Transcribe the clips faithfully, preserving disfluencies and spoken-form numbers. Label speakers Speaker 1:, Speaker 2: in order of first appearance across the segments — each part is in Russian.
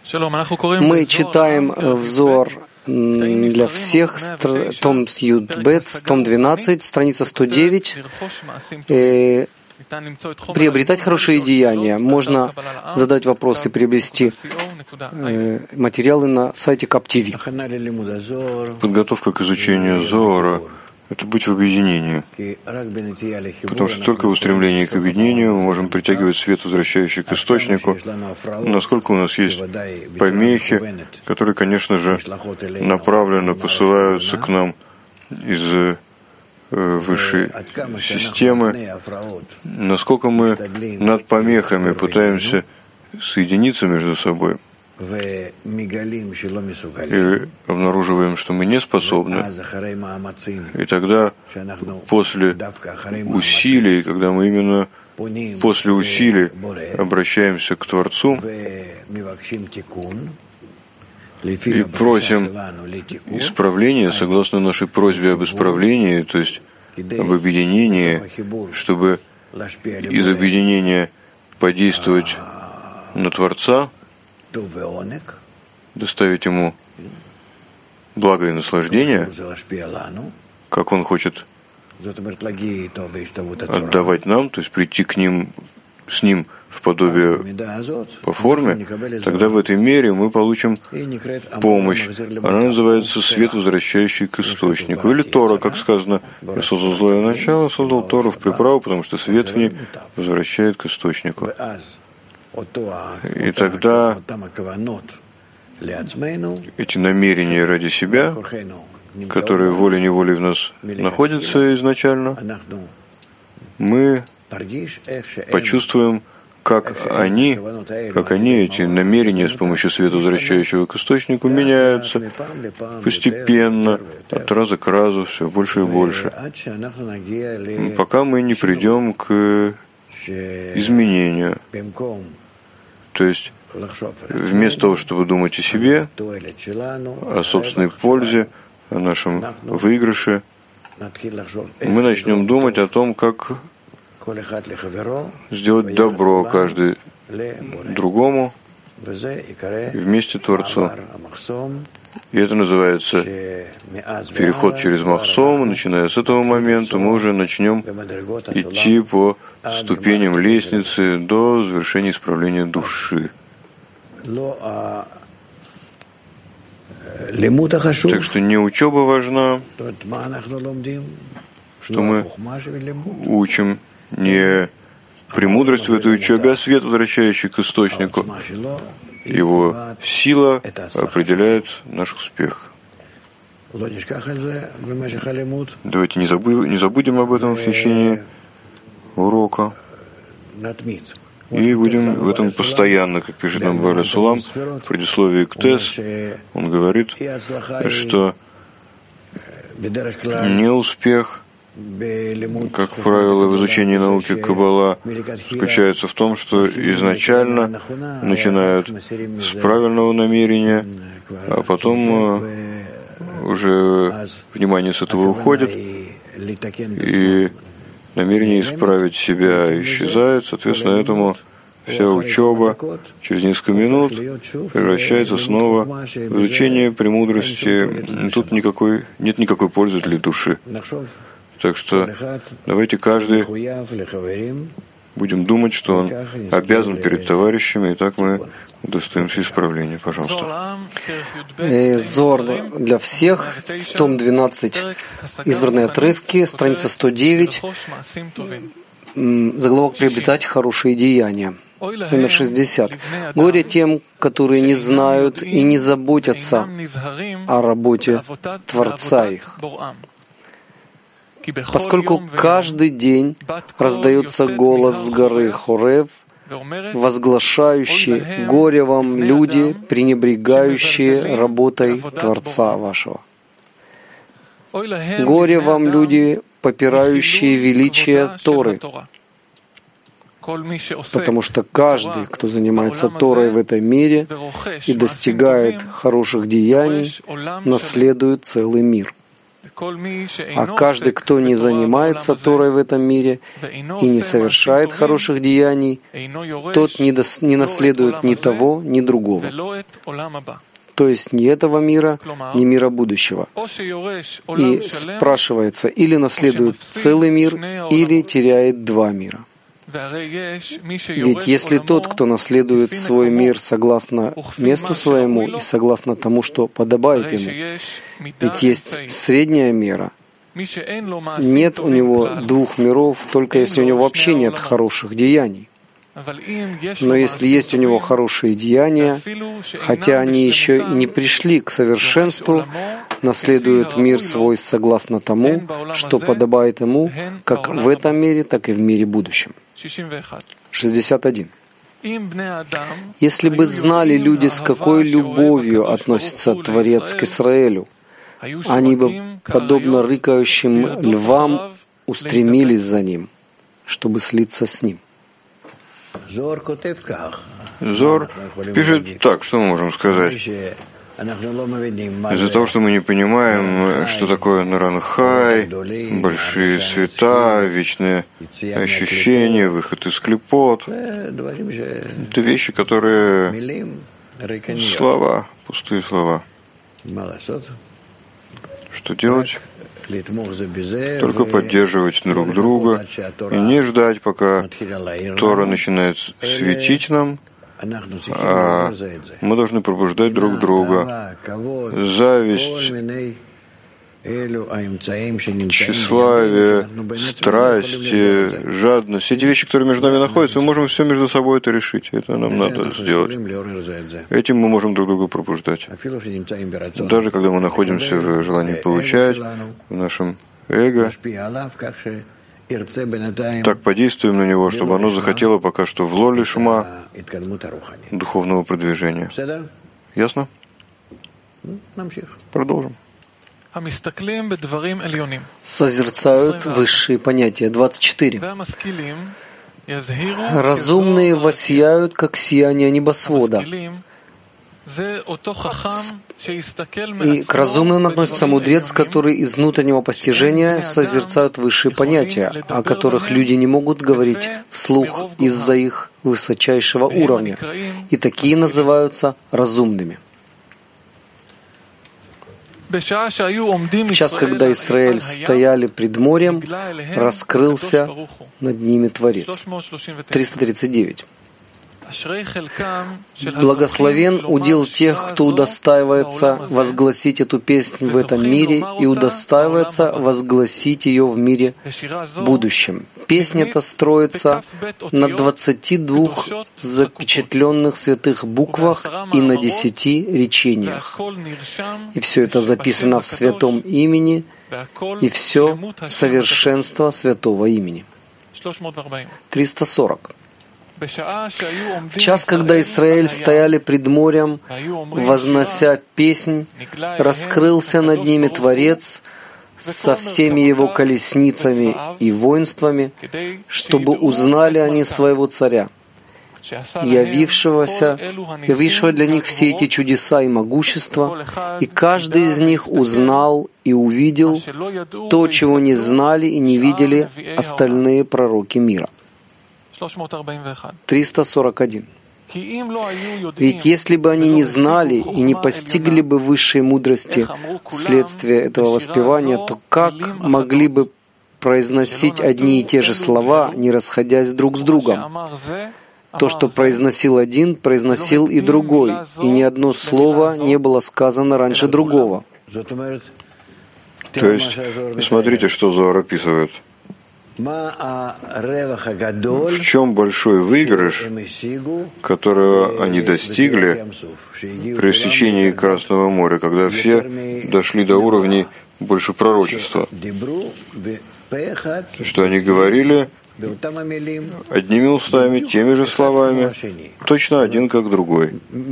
Speaker 1: Мы читаем взор для всех, том Юд-Бет, том двенадцать, страница сто девять. Приобретать хорошие деяния. Можно задать вопросы, приобрести э, материалы на сайте Кап-ТВ.
Speaker 2: Подготовка к изучению Зоара — это быть в объединении. Потому что только в устремлении к объединению мы можем притягивать свет, возвращающий к источнику, насколько у нас есть помехи, которые, конечно же, направленно посылаются к нам из высшей системы, насколько мы над помехами пытаемся соединиться между собой и обнаруживаем, что мы не способны. И тогда после усилий, когда мы именно после усилий обращаемся к Творцу и просим исправления согласно нашей просьбе об исправлении, то есть об объединении, чтобы из объединения подействовать на Творца, доставить ему благо и наслаждение, как он хочет отдавать нам, то есть прийти к ним, с ним в подобие по форме, тогда в этой мере мы получим помощь. Она называется свет, возвращающий к источнику. Или Тора, как сказано, «Я создал злое начало, создал Тору в приправу, потому что свет в ней возвращает к источнику». И тогда эти намерения ради себя, которые волей-неволей в нас находятся изначально, мы почувствуем, как они, как они, эти намерения с помощью света, возвращающего к источнику, меняются постепенно, от раза к разу, все больше и больше, пока мы не придем к изменению. То есть, вместо того, чтобы думать о себе, о собственной пользе, о нашем выигрыше, мы начнем думать о том, как сделать добро каждый другому и вместе Творцу. И это называется переход через Махсом. И начиная с этого момента мы уже начнем идти по ступеням лестницы до завершения исправления души. Так что не учеба важна, что мы учим, не премудрость в этой учебе, а свет, возвращающий к источнику. Его сила определяет наш успех. Давайте не, забы, не забудем об этом в течение урока. И будем в этом постоянно, как пишет нам Бааль Сулам в предисловии к Тес. Он говорит, что неуспех, как правило, в изучении науки Каббала заключается в том, что изначально начинают с правильного намерения, а потом уже внимание с этого уходит, и намерение исправить себя исчезает. Соответственно, этому вся учеба через несколько минут превращается снова в изучение премудрости. Тут никакой, нет никакой пользы для души. Так что давайте каждый будем думать, что он обязан перед товарищами, и так мы удостоимся исправления. Пожалуйста.
Speaker 1: Зор для всех, том двенадцать, избранные отрывки, страница сто девять, заголовок «Приобретать хорошие деяния». Номер шестьдесят. Горе тем, которые не знают и не заботятся о работе Творца их. Поскольку каждый день раздается голос с горы Хорев, возглашающий «Горе вам, люди, пренебрегающие работой Творца вашего». «Горе вам, люди, попирающие величие Торы», потому что каждый, кто занимается Торой в этом мире и достигает хороших деяний, наследует целый мир. А каждый, кто не занимается Торой в этом мире и не совершает хороших деяний, тот не, дос, не наследует ни того, ни другого. То есть ни этого мира, ни мира будущего. И спрашивается, или наследует целый мир, или теряет два мира. Ведь если тот, кто наследует свой мир согласно месту своему и согласно тому, что подобает ему, ведь есть средняя мера, нет у него двух миров, только если у него вообще нет хороших деяний. Но если есть у него хорошие деяния, хотя они еще и не пришли к совершенству, наследует мир свой согласно тому, что подобает ему, как в этом мире, так и в мире будущем. шестьдесят один. Если бы знали люди, с какой любовью относится Творец к Израилю, они бы, подобно рыкающим львам, устремились за ним, чтобы слиться с ним.
Speaker 2: Зор пишет так, что мы можем сказать. Из-за того, что мы не понимаем, что такое Наранхай, большие света, вечные ощущения, выход из клепот, это вещи, которые слова, пустые слова. Что делать? Только поддерживать друг друга и не ждать, пока Тора начинает светить нам, а мы должны пробуждать друг друга. Зависть, тщеславие, страсть, жадность, эти вещи, которые между нами находятся, мы можем все между собой это решить. Это нам надо сделать. Этим мы можем друг друга пробуждать. Даже когда мы находимся в желании получать, в нашем эго, так подействуем на него, чтобы оно захотело пока что в лоле шума духовного продвижения. Ясно? Продолжим.
Speaker 1: Созерцают высшие понятия. двадцать четыре. Разумные воссияют, как сияние небосвода. И к разумным относится мудрец, который из внутреннего постижения созерцают высшие понятия, о которых люди не могут говорить вслух из-за их высочайшего уровня. И такие называются разумными. В час, когда Израиль стояли пред морем, раскрылся над ними Творец. триста тридцать девять. Благословен удел тех, кто удостаивается возгласить эту песнь в этом мире и удостаивается возгласить ее в мире будущем. Песня эта строится на двадцати двух запечатленных святых буквах и на десяти речениях. И все это записано в святом имени, и все совершенство святого имени. триста сорок. В час, когда Израиль стояли пред морем, вознося песнь, раскрылся над ними Творец со всеми его колесницами и воинствами, чтобы узнали они своего царя, явившегося, явившего для них все эти чудеса и могущества, и каждый из них узнал и увидел то, чего не знали и не видели остальные пророки мира. триста сорок один. Ведь если бы они не знали и не постигли бы высшей мудрости вследствие этого воспевания, то как могли бы произносить одни и те же слова, не расходясь друг с другом? То, что произносил один, произносил и другой, и ни одно слово не было сказано раньше другого.
Speaker 2: То есть, смотрите, что Зоар описывает. В чем большой выигрыш, которого они достигли при рассечении Красного моря, когда все дошли до уровней больше пророчества? Что они говорили одними устами, теми же словами, точно один как другой.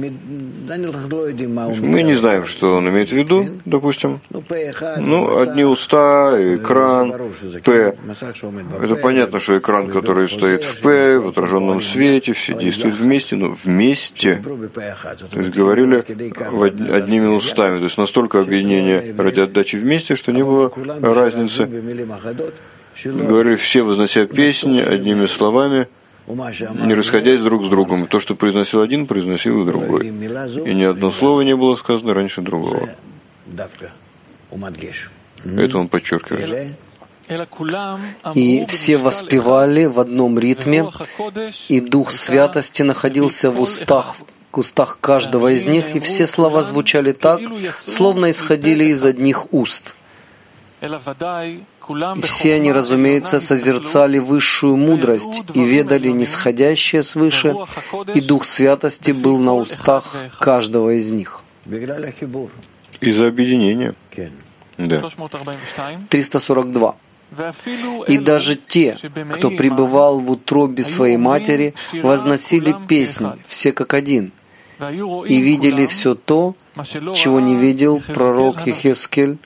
Speaker 2: Мы не знаем, что он имеет в виду, допустим. Ну, одни уста, экран, П. Это понятно, что экран, который стоит в П, в отраженном свете, все действуют вместе, но вместе. То есть говорили одними устами. То есть настолько объединение ради отдачи вместе, что не было разницы. Говорили все, вознося песни одними словами, не расходясь друг с другом. То, что произносил один, произносил и другой. И ни одно слово не было сказано раньше другого. Это он подчеркивает.
Speaker 1: И все воспевали в одном ритме, и Дух Святости находился в устах, в устах каждого из них, и все слова звучали так, словно исходили из одних уст. И все они, разумеется, созерцали высшую мудрость и ведали нисходящее свыше, и Дух Святости был на устах каждого из них.
Speaker 2: Из-за объединения. Да.
Speaker 1: триста сорок два. И даже те, кто пребывал в утробе своей матери, возносили песнь, все как один, и видели все то, чего не видел пророк Йехескель.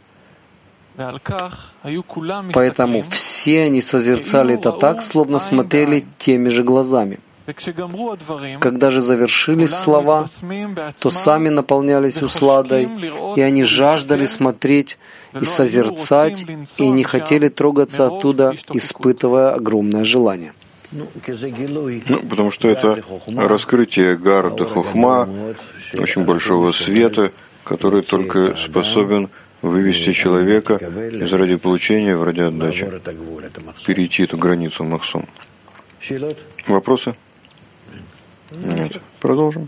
Speaker 1: Поэтому все они созерцали это так, словно смотрели теми же глазами. Когда же завершились слова, то сами наполнялись усладой, и они жаждали смотреть и созерцать, и не хотели трогаться оттуда, испытывая огромное желание.
Speaker 2: Ну, потому что это раскрытие Гарда Хохма, очень большого света, который только способен вывести человека из ради получения в ради отдачи, перейти эту границу Махсум. Вопросы? Нет. Продолжим.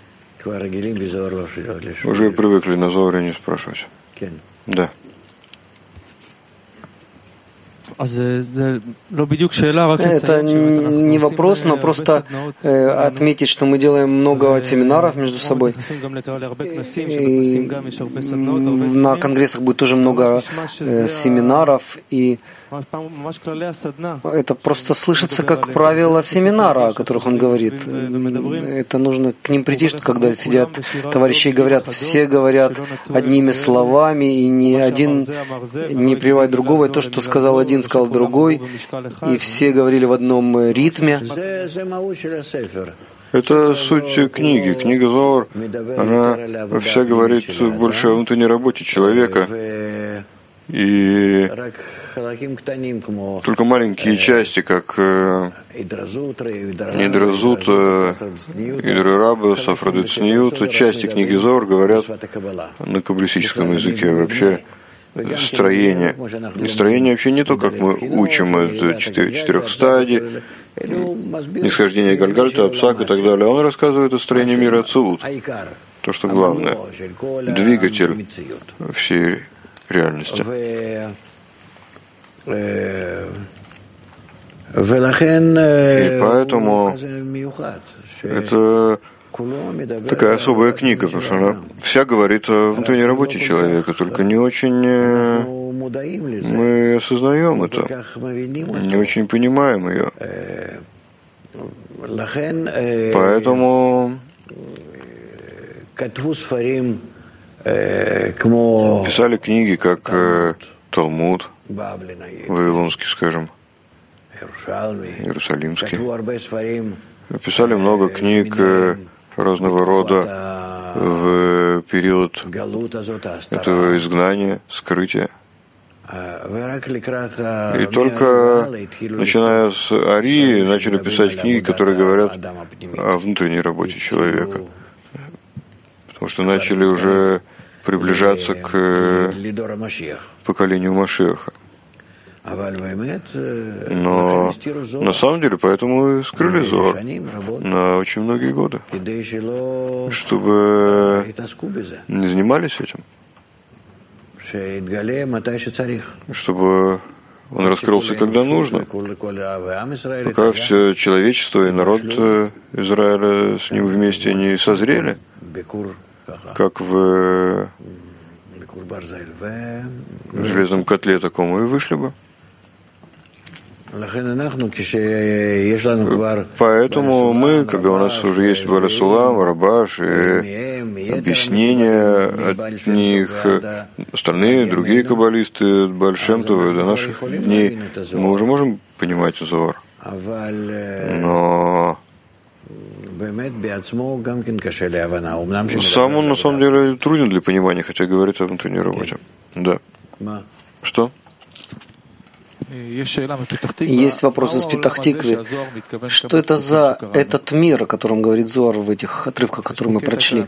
Speaker 2: Уже привыкли на Зоаре не спрашивать. Да.
Speaker 1: Это не вопрос, но просто э, отметить, что мы делаем много семинаров между собой. И на конгрессах будет тоже много э, семинаров, и это просто слышится как правило семинара, о которых он говорит. Это нужно к ним прийти, что когда сидят товарищи и говорят, все говорят одними словами, и ни один не прерывает другого, и то, что сказал один, сказал другой, и все говорили в одном ритме.
Speaker 2: Это суть книги. Книга Зоар, она вся говорит больше о внутренней работе человека. И только маленькие части, как Нидразут, Идрираба, Сафрадецниют, части книги Зоар говорят на каббалистическом языке вообще строение. И строение вообще не то, как мы учим, это четырех стадий, нисхождение Гальгальта, Апсак и так далее. Он рассказывает о строении мира Ацилут. То, что главное, двигатель всей реальности. И поэтому это такая особая книга, потому что она вся говорит о внутренней работе человека, только не очень мы осознаем это, не очень понимаем ее. Поэтому писали книги, как Талмуд, Вавилонский, скажем, Иерусалимский. Писали много книг разного рода в период этого изгнания, скрытия. И только начиная с Арии начали писать книги, которые говорят о внутренней работе человека. Потому что начали уже приближаться к поколению Машиаха. Но на самом деле поэтому и скрыли Зоар на очень многие годы, чтобы не занимались этим, чтобы он раскрылся, когда нужно, пока все человечество и народ Израиля с ним вместе не созрели, как в железном котле такому, и вышли бы. Поэтому мы, когда у нас уже есть Баля-Сулам, Рабаш и объяснения от них, остальные, другие каббалисты, Бааль Шем Тов, до наших дней, мы уже можем понимать Зоар. Но сам он на самом деле труден для понимания, хотя говорит о внутренней работе. Да. Что?
Speaker 1: Есть вопрос из Петах-Тиквы. Что это за этот мир, о котором говорит Зоар в этих отрывках, которые мы прочли?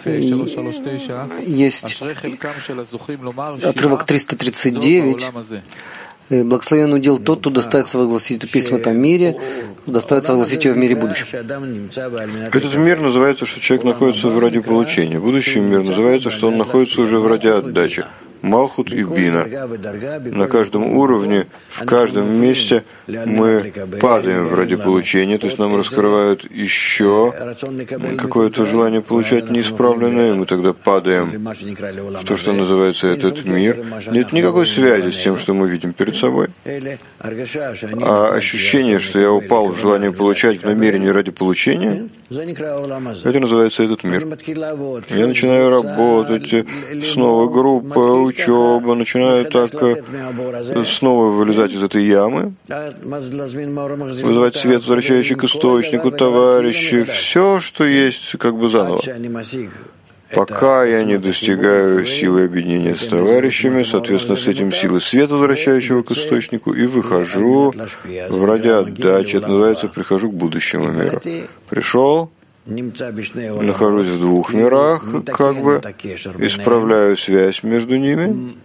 Speaker 1: Есть отрывок триста тридцать девять. Благословен удел тот, кто достоится возгласить эту песню в этом мире, достоится возгласить ее в мире будущем.
Speaker 2: Этот мир называется, что человек находится в ради получения. Будущий мир называется, что он находится уже в ради отдачи. Малхут и Бина. На каждом уровне, в каждом месте мы падаем в ради получения, то есть нам раскрывают еще какое-то желание получать неисправленное, и мы тогда падаем в то, что называется этот мир. Нет никакой связи с тем, что мы видим перед собой. А ощущение, что я упал в желание получать в намерении ради получения, это называется этот мир. Я начинаю работать, снова группа, учеба, начинаю так снова вылезать из этой ямы, вызывать свет, возвращающий к источнику, товарищи, все, что есть, как бы заново. Пока я не достигаю силы объединения с товарищами, соответственно, с этим силы света, возвращающего к источнику, и выхожу в ради отдачи. Это называется «прихожу к будущему миру». Пришел, нахожусь в двух мирах, как бы исправляю связь между ними.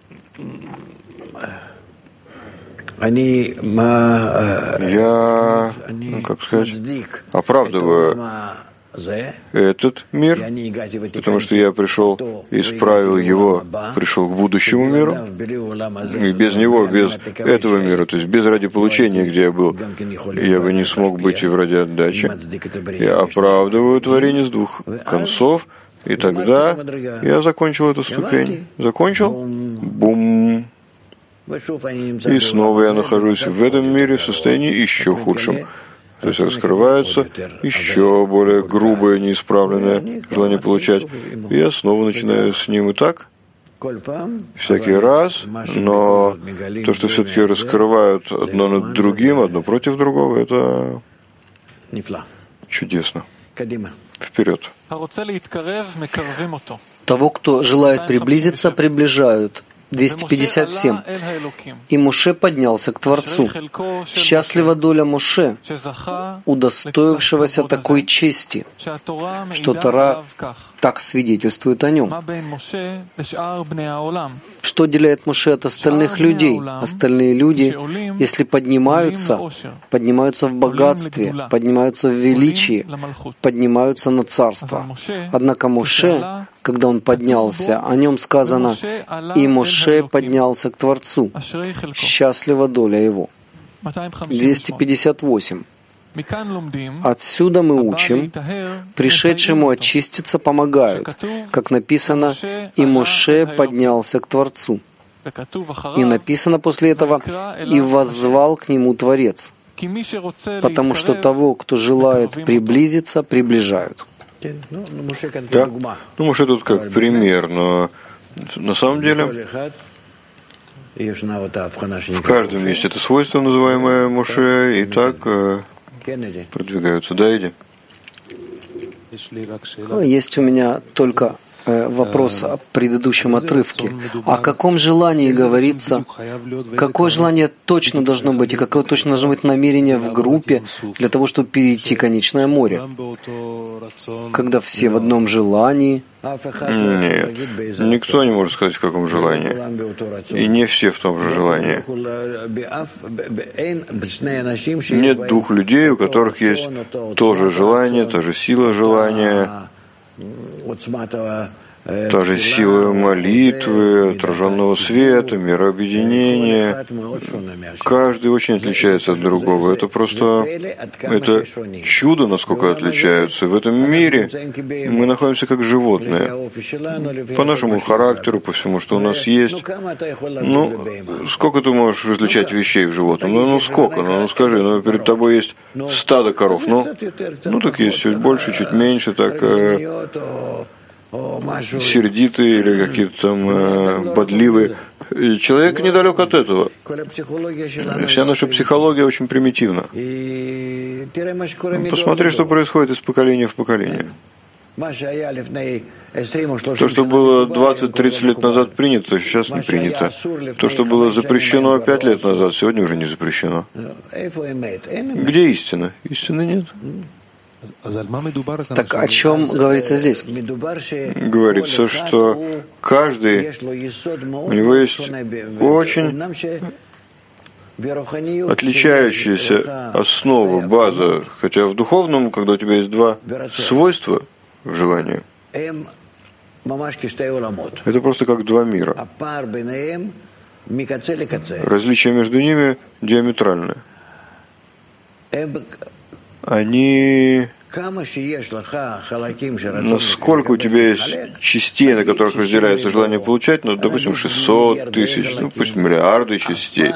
Speaker 2: Я, как сказать, оправдываю этот мир, потому что я пришел, исправил его, пришел к будущему миру, и без него, без этого мира, то есть без ради получения, где я был, я бы не смог быть и в ради отдачи. Я оправдываю творение с двух концов, и тогда я закончил эту ступень. Закончил? Бум! И снова я нахожусь в этом мире в состоянии еще худшем. То есть раскрывается еще более грубое, неисправленное желание получать. И я снова начинаю с ним и так, всякий раз, но то, что все-таки раскрывают одно над другим, одно против другого, это чудесно. Вперед.
Speaker 1: Того, кто желает приблизиться, приближают. двести пятьдесят семь. И Моше поднялся к Творцу. Счастлива доля Моше, удостоившегося такой чести, что Тора так свидетельствует о нем. Что отделяет Моше от остальных людей? Остальные люди, если поднимаются, поднимаются в богатстве, поднимаются в величии, поднимаются на царство. Однако Моше, когда он поднялся, о нем сказано, и Моше поднялся к Творцу. Счастлива доля его. двести пятьдесят восемь. Отсюда мы учим, пришедшему очиститься помогают, как написано, и Моше поднялся к Творцу. И написано после этого, и воззвал к нему Творец, потому что того, кто желает приблизиться, приближают.
Speaker 2: Да? Ну, Моше тут как пример, но на самом деле в каждом есть это свойство, называемое Моше, и так продвигаются. Да, иди.
Speaker 1: Есть у меня только вопрос о предыдущем отрывке. О каком желании говорится, какое желание точно должно быть, и какое точно должно быть намерение в группе для того, чтобы перейти конечное море? Когда все в одном желании?
Speaker 2: Нет, никто не может сказать, в каком желании. И не все в том же желании. Нет двух людей, у которых есть то же желание, та же сила желания, та же сила молитвы, отраженного света, мирообъединения. Каждый очень отличается от другого. Это просто это чудо, насколько отличаются. В этом мире мы находимся как животные. По нашему характеру, по всему, что у нас есть. Ну, сколько ты можешь различать вещей в животном? Ну, ну сколько? Ну, ну скажи, ну перед тобой есть стадо коров. Ну, ну так есть чуть больше, чуть меньше, так э, сердитые или какие-то там э, бодливые. И человек недалек от этого. Вся наша психология очень примитивна. Посмотри, что происходит из поколения в поколение. То, что было двадцать-тридцать лет назад принято, сейчас не принято. То, что было запрещено пять лет назад, сегодня уже не запрещено. Где истина? Истины нет.
Speaker 1: Так о чем говорится здесь?
Speaker 2: Говорится, что каждый, у него есть очень отличающаяся основа, база, хотя в духовном, когда у тебя есть два свойства в желании, это просто как два мира. Различия между ними диаметральны. Они... Насколько у тебя есть частей, на которых разделяется желание получать, ну, допустим, шестьсот тысяч, ну, пусть миллиарды частей.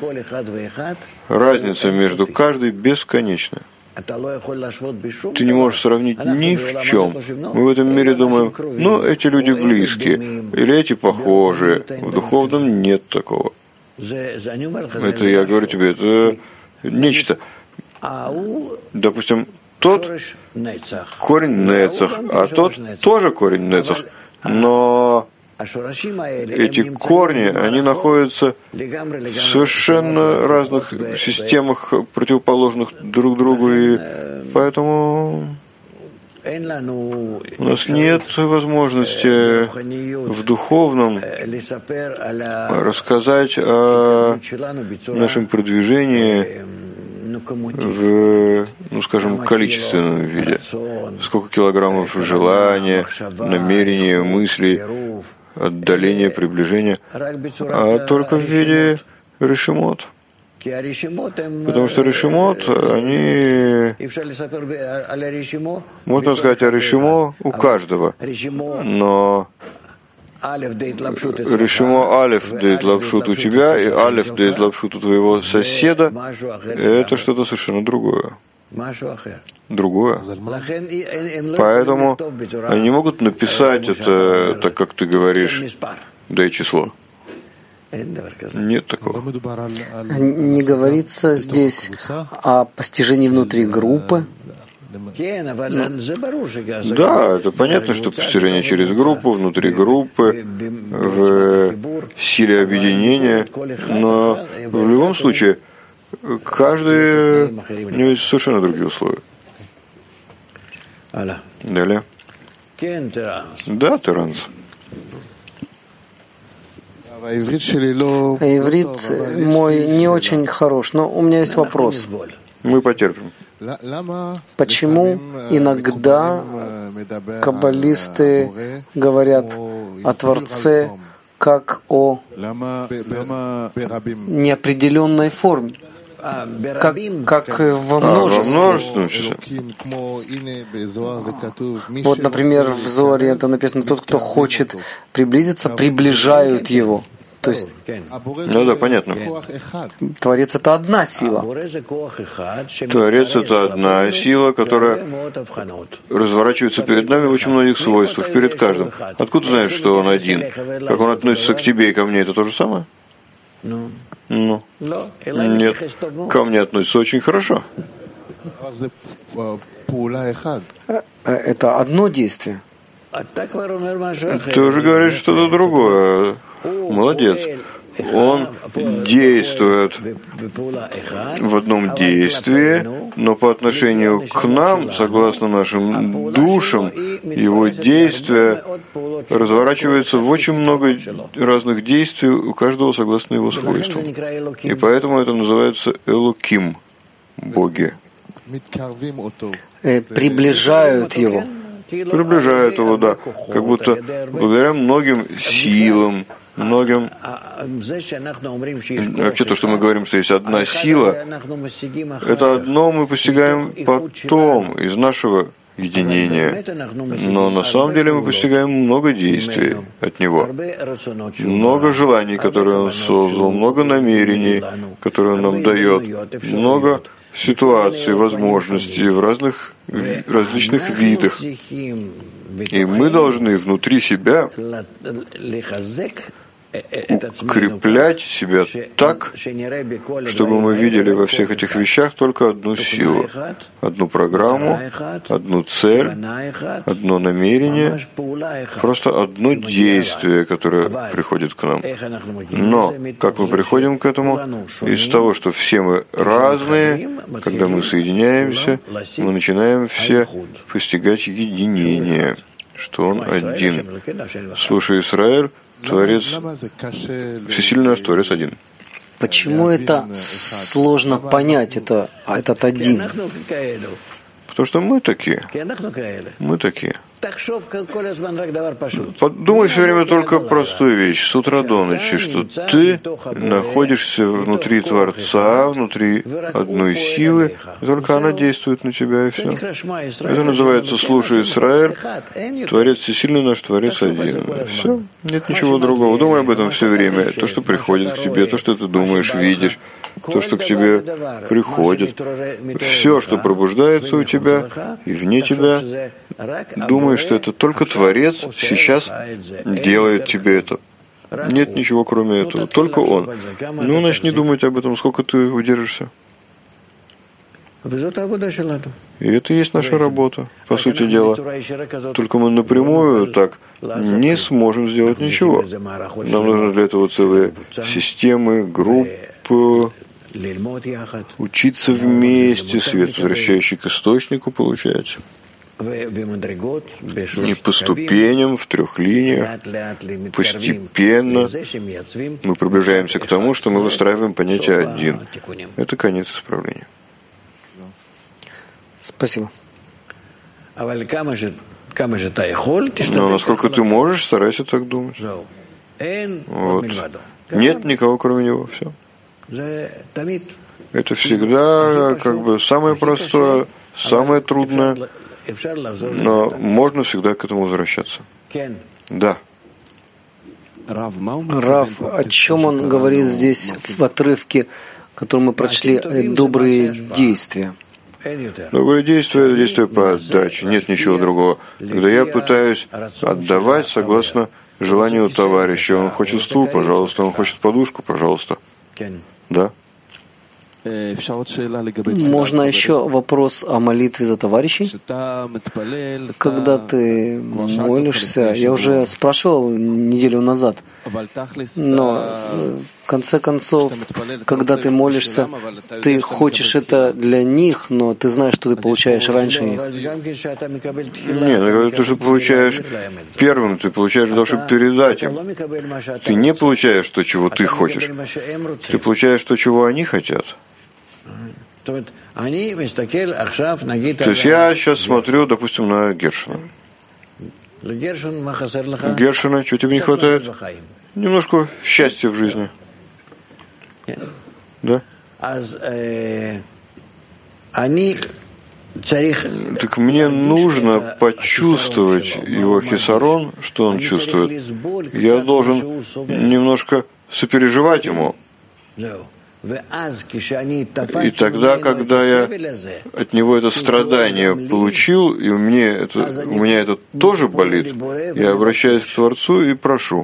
Speaker 2: Разница между каждой бесконечна. Ты не можешь сравнить ни в чем. Мы в этом мире думаем, ну, эти люди близкие, или эти похожие. В духовном нет такого. Это, я говорю тебе, это нечто. Допустим, тот корень нецах, а тот тоже корень нецах. Но эти корни, они находятся в совершенно разных системах, противоположных друг другу, и поэтому у нас нет возможности в духовном рассказать о нашем продвижении в, ну, скажем, количественном виде. Сколько килограммов желания, намерения, мыслей, отдаления, приближения, а только в виде решимот. Потому что решимот, они... Можно сказать о решимо у каждого, но решимо алеф дает лапшут у тебя, и алеф дает лапшут у твоего соседа, это что-то совершенно другое. Другое. Поэтому они не могут написать это, так как ты говоришь, дай число. Нет такого.
Speaker 1: Не говорится здесь о постижении внутри группы.
Speaker 2: Да, это понятно, что постижение через группу, внутри группы, в силе объединения, но в любом случае каждый, у него есть совершенно другие условия. Далее. Да, Теранс.
Speaker 1: Иврит мой не очень хорош, но у меня есть вопрос.
Speaker 2: Мы потерпим.
Speaker 1: Почему иногда каббалисты говорят о Творце как о неопределенной форме, как, как во множестве?
Speaker 2: А, во множественном числе.
Speaker 1: Вот, например, в Зоре это написано: тот, кто хочет приблизиться, приближают его. То есть,
Speaker 2: ну да, понятно.
Speaker 1: Творец — это одна сила.
Speaker 2: Творец — это одна сила, которая разворачивается перед нами в очень многих свойствах, перед каждым. Откуда ты знаешь, что он один? Как он относится к тебе и ко мне, это то же самое? Ну, нет. Ко мне относится очень хорошо.
Speaker 1: Это одно действие.
Speaker 2: Ты уже говоришь что-то другое. Молодец. Он действует в одном действии, но по отношению к нам, согласно нашим душам, его действия разворачиваются в очень много разных действий, у каждого согласно его свойствам. И поэтому это называется Элоким, боги.
Speaker 1: Приближают его.
Speaker 2: приближает его, да, как будто благодаря многим силам, многим... Вообще то, что мы говорим, что есть одна сила, это одно мы постигаем потом из нашего единения. Но на самом деле мы постигаем много действий от Него. Много желаний, которые Он создал, много намерений, которые Он нам дает, много ситуаций, возможностей в разных различных видах. И мы должны внутри себя укреплять себя так, чтобы мы видели во всех этих вещах только одну силу, одну программу, одну цель, одно намерение, просто одно действие, которое приходит к нам. Но как мы приходим к этому? Из того, что все мы разные, когда мы соединяемся, мы начинаем все постигать единение, что Он один. Слушай, Израиль, Творец, всесильный наш Творец один.
Speaker 1: Почему это сложно понять, это, этот один?
Speaker 2: Потому что мы такие. Мы такие. Подумай все время только простую вещь, с утра до ночи, что ты находишься внутри Творца, внутри одной силы, и только она действует на тебя, и все. Это называется «Слушай, Израиль, Творец всесильный наш, Творец один». Все, нет ничего другого. Думай об этом все время. То, что приходит к тебе, то, что ты думаешь, видишь, то, что к тебе приходит, все, что пробуждается у тебя и вне тебя, думай, что это только Творец сейчас делает тебе это. Нет ничего, кроме этого. Только Он. Ну, начни думать об этом, сколько ты удержишься. И это и есть наша работа, по сути дела. Только мы напрямую так не сможем сделать ничего. Нам нужны для этого целые системы, группы, учиться вместе, свет, возвращающий к источнику, получается. И по ступеням, в трех линиях, постепенно мы приближаемся к тому, что мы выстраиваем понятие «один». Это конец исправления.
Speaker 1: Спасибо.
Speaker 2: Но насколько ты можешь, старайся так думать. Вот. Нет никого, кроме него. Все. Это всегда как бы самое простое, самое трудное, но можно всегда к этому возвращаться. Да.
Speaker 1: Рав, о чем он говорит здесь в отрывке, который мы прочли, добрые действия?
Speaker 2: Добрые действия — это действия по отдаче, нет ничего другого. Когда я пытаюсь отдавать согласно желанию товарища, он хочет стул, пожалуйста, он хочет подушку, пожалуйста. Да.
Speaker 1: Можно еще вопрос о молитве за товарищей? Когда ты молишься, я уже спрашивал неделю назад, но в конце концов, когда ты молишься, ты хочешь это для них, но ты знаешь, что ты получаешь раньше их.
Speaker 2: Нет, когда ты что получаешь первым, ты получаешь для того, чтобы передать им. Ты не получаешь то, чего ты хочешь. Ты получаешь то, чего они хотят. То есть я сейчас смотрю, допустим, на Гершина. Гершина, чего тебе не хватает? Немножко счастья в жизни. Да? Так мне нужно почувствовать его хисарон, что он чувствует. Я должен немножко сопереживать ему. И тогда, когда я от него это страдание получил, и мне это, у меня это тоже болит, я обращаюсь к Творцу и прошу.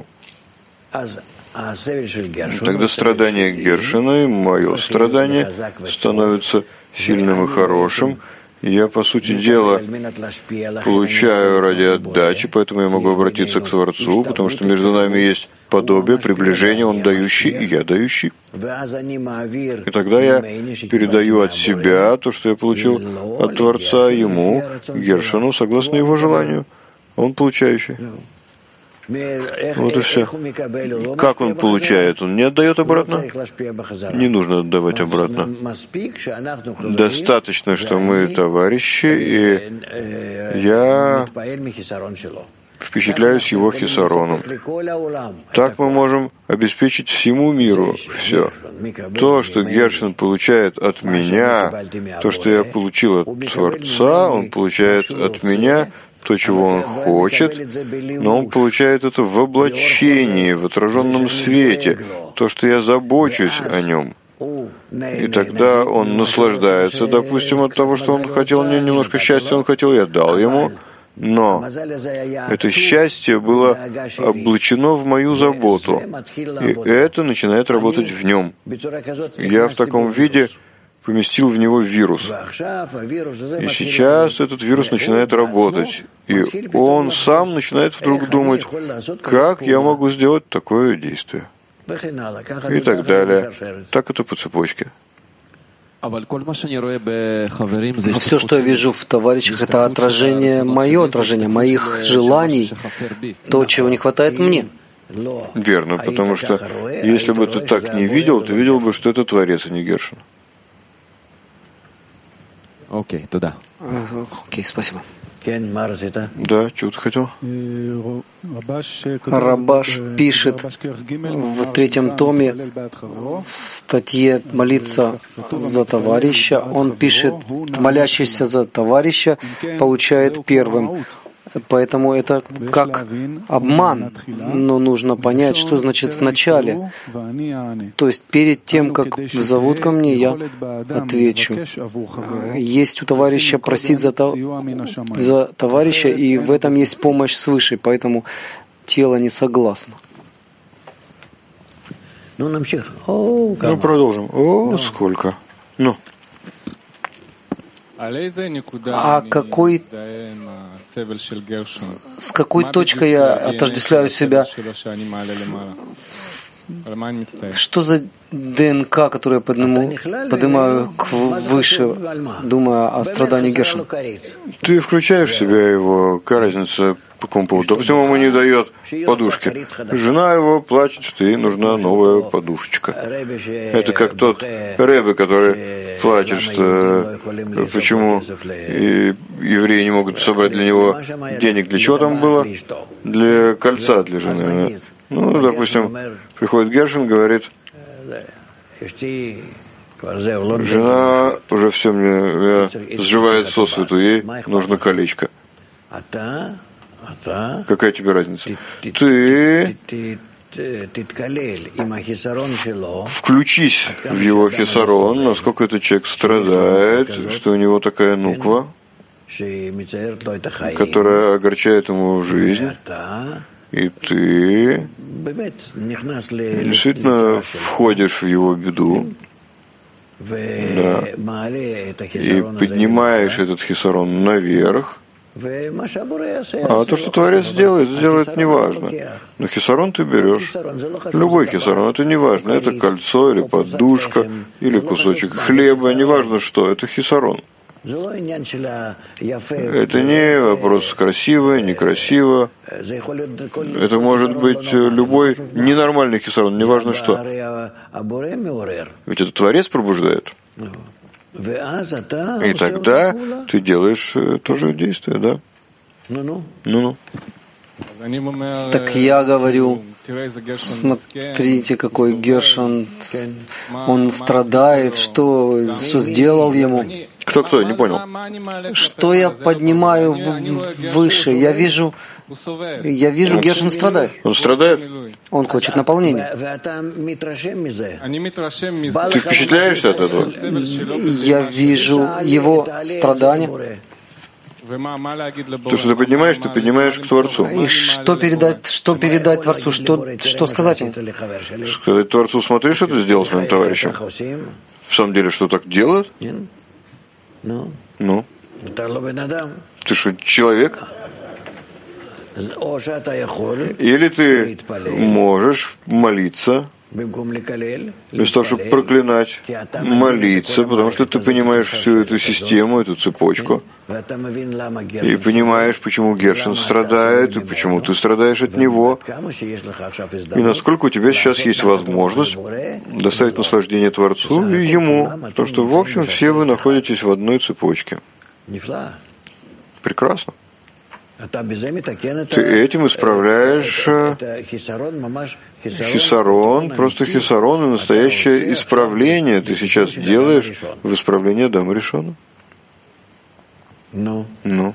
Speaker 2: Тогда страдание Гершина и мое страдание становится сильным и хорошим. Я, по сути дела, получаю ради отдачи, поэтому я могу обратиться к Творцу, потому что между нами есть подобие, приближение, Он дающий, и я дающий. И тогда я передаю от себя то, что я получил от Творца, ему, Гершину, согласно его желанию. Он получающий. Вот и все. Как он получает? Он не отдает обратно? Не нужно отдавать обратно. Достаточно, что мы товарищи, и я впечатляюсь его хисароном. Так мы можем обеспечить всему миру все. То, что Гершин получает от меня, то, что я получил от Творца, он получает от меня то, чего он хочет, но он получает это в облачении, в отраженном свете, то, что я забочусь о нем. И тогда он наслаждается, допустим, от того, что он хотел, мне немножко счастья он хотел, я дал ему. Но это счастье было облачено в мою заботу, и это начинает работать в нем. Я в таком виде поместил в него вирус. И сейчас этот вирус начинает работать. И он сам начинает вдруг думать, как я могу сделать такое действие. И так далее. Так это по цепочке.
Speaker 1: Но все, что я вижу в товарищах, это отражение, мое отражение, моих желаний, то, чего не хватает мне.
Speaker 2: Верно, потому что если бы ты так не видел, ты видел бы, что это Творец, а не Гершин.
Speaker 1: Окей, туда. Окей, спасибо.
Speaker 2: Да, чего ты хотел?
Speaker 1: Рабаш пишет в третьем томе в статье «Молиться за товарища». Он пишет, молящийся за товарища получает первым. Поэтому это как обман, но нужно понять, что значит в начале. То есть перед тем, как зовут ко мне, я отвечу. Есть у товарища просить за, то, за товарища, и в этом есть помощь свыше, поэтому тело не согласно.
Speaker 2: Ну, продолжим. О, сколько. Ну.
Speaker 1: А какой, с какой точкой я отождествляю себя? Что за ДНК, которую я подниму, поднимаю к выше, думая о страдании Гершина?
Speaker 2: Ты включаешь в себя его, какая разница по какому поводу? Допустим, ему не дает подушки. Жена его плачет, что ей нужна новая подушечка. Это как тот Ребе, который плачет, что почему евреи не могут собрать для него денег. Для чего там было? Для кольца для жены. Ну, допустим, приходит Гершин, говорит, жена уже все мне сживает сосвету, ей нужно колечко. Какая тебе разница? Ты включись в его хисарон, насколько этот человек страдает, что у него такая нуква, которая огорчает ему жизнь. И ты действительно входишь в его беду, да, и поднимаешь этот хисарон наверх, а то, что Творец делает, сделает неважно. Но хисарон ты берешь. Любой хисарон, это неважно. Это кольцо, или подушка, или кусочек хлеба, неважно что, это хисарон. Это не вопрос красиво, некрасиво. Это может быть любой ненормальный хисарон, неважно что. Ведь это Творец пробуждает. И тогда ты делаешь то же действие, да? Ну-ну.
Speaker 1: Так я говорю, смотрите, какой Гершин, он страдает, что, что сделал ему.
Speaker 2: Кто-кто? Не понял.
Speaker 1: Что я поднимаю выше? Я вижу, я вижу, Гершин страдает.
Speaker 2: Он страдает?
Speaker 1: Он хочет наполнения.
Speaker 2: Ты впечатляешься от этого?
Speaker 1: Я вижу его страдания.
Speaker 2: То, что ты поднимаешь, ты поднимаешь к Творцу.
Speaker 1: И что передать, что передать Творцу? Что, что сказать ему?
Speaker 2: Сказать Творцу, смотри, что ты сделал с моим товарищем. В самом деле, что так делают? Ну? Ты что, человек? Или ты можешь молиться Вместо того, чтобы проклинать, молиться, потому что ты понимаешь всю эту систему, эту цепочку, и понимаешь, почему Гершин страдает, и почему ты страдаешь от него, и насколько у тебя сейчас есть возможность доставить наслаждение Творцу и Ему, потому что, в общем, все вы находитесь в одной цепочке. Прекрасно. Ты этим исправляешь хисарон, просто хисарон и настоящее исправление ты сейчас делаешь в исправлении Адама Ришона. Ну.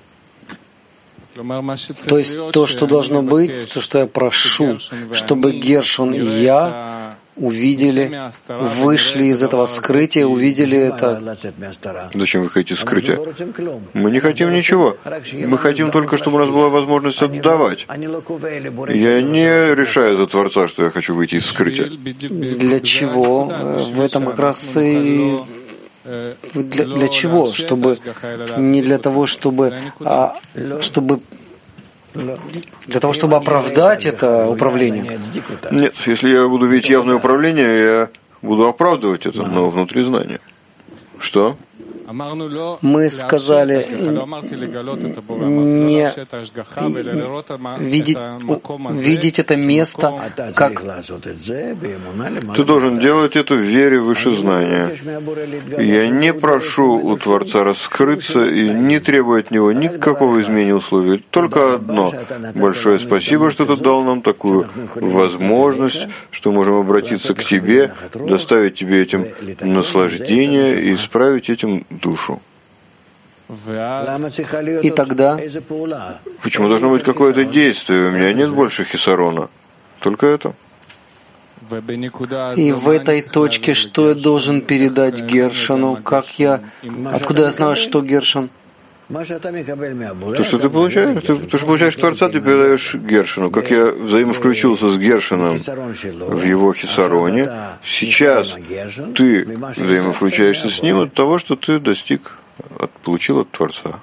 Speaker 1: То есть то, что должно быть, то, что я прошу, чтобы Гершон и я увидели, вышли из этого скрытия, увидели это.
Speaker 2: Зачем вы хотите скрытия? Мы не хотим ничего. Мы хотим только, чтобы у нас была возможность отдавать. Я не решаю за Творца, что я хочу выйти из скрытия.
Speaker 1: Для чего? В этом как раз и... Для, для чего? Чтобы не для того, чтобы, а чтобы для того, чтобы оправдать это управление?
Speaker 2: Нет, если я буду видеть явное управление, я буду оправдывать это, но внутри знания. Что?
Speaker 1: Мы сказали не видеть, видеть это место как...
Speaker 2: Ты должен делать это в вере выше знания. Я не прошу у Творца раскрыться и не требую от Него никакого изменения условий. Только одно. Большое спасибо, что Ты дал нам такую возможность, что можем обратиться к Тебе, доставить Тебе этим наслаждение и исправить этим душу.
Speaker 1: И тогда...
Speaker 2: Почему должно быть какое-то действие? У меня нет больше хисарона. Только это.
Speaker 1: И в этой точке, что я должен передать Гершону? Как я... Откуда я знаю, что Гершон?
Speaker 2: То, что ты получаешь, ты, то, что получаешь Творца, ты передаешь Гершину. Как я взаимовключился с Гершином в его хисароне, сейчас ты взаимовключаешься с ним от того, что ты достиг, от, получил от Творца.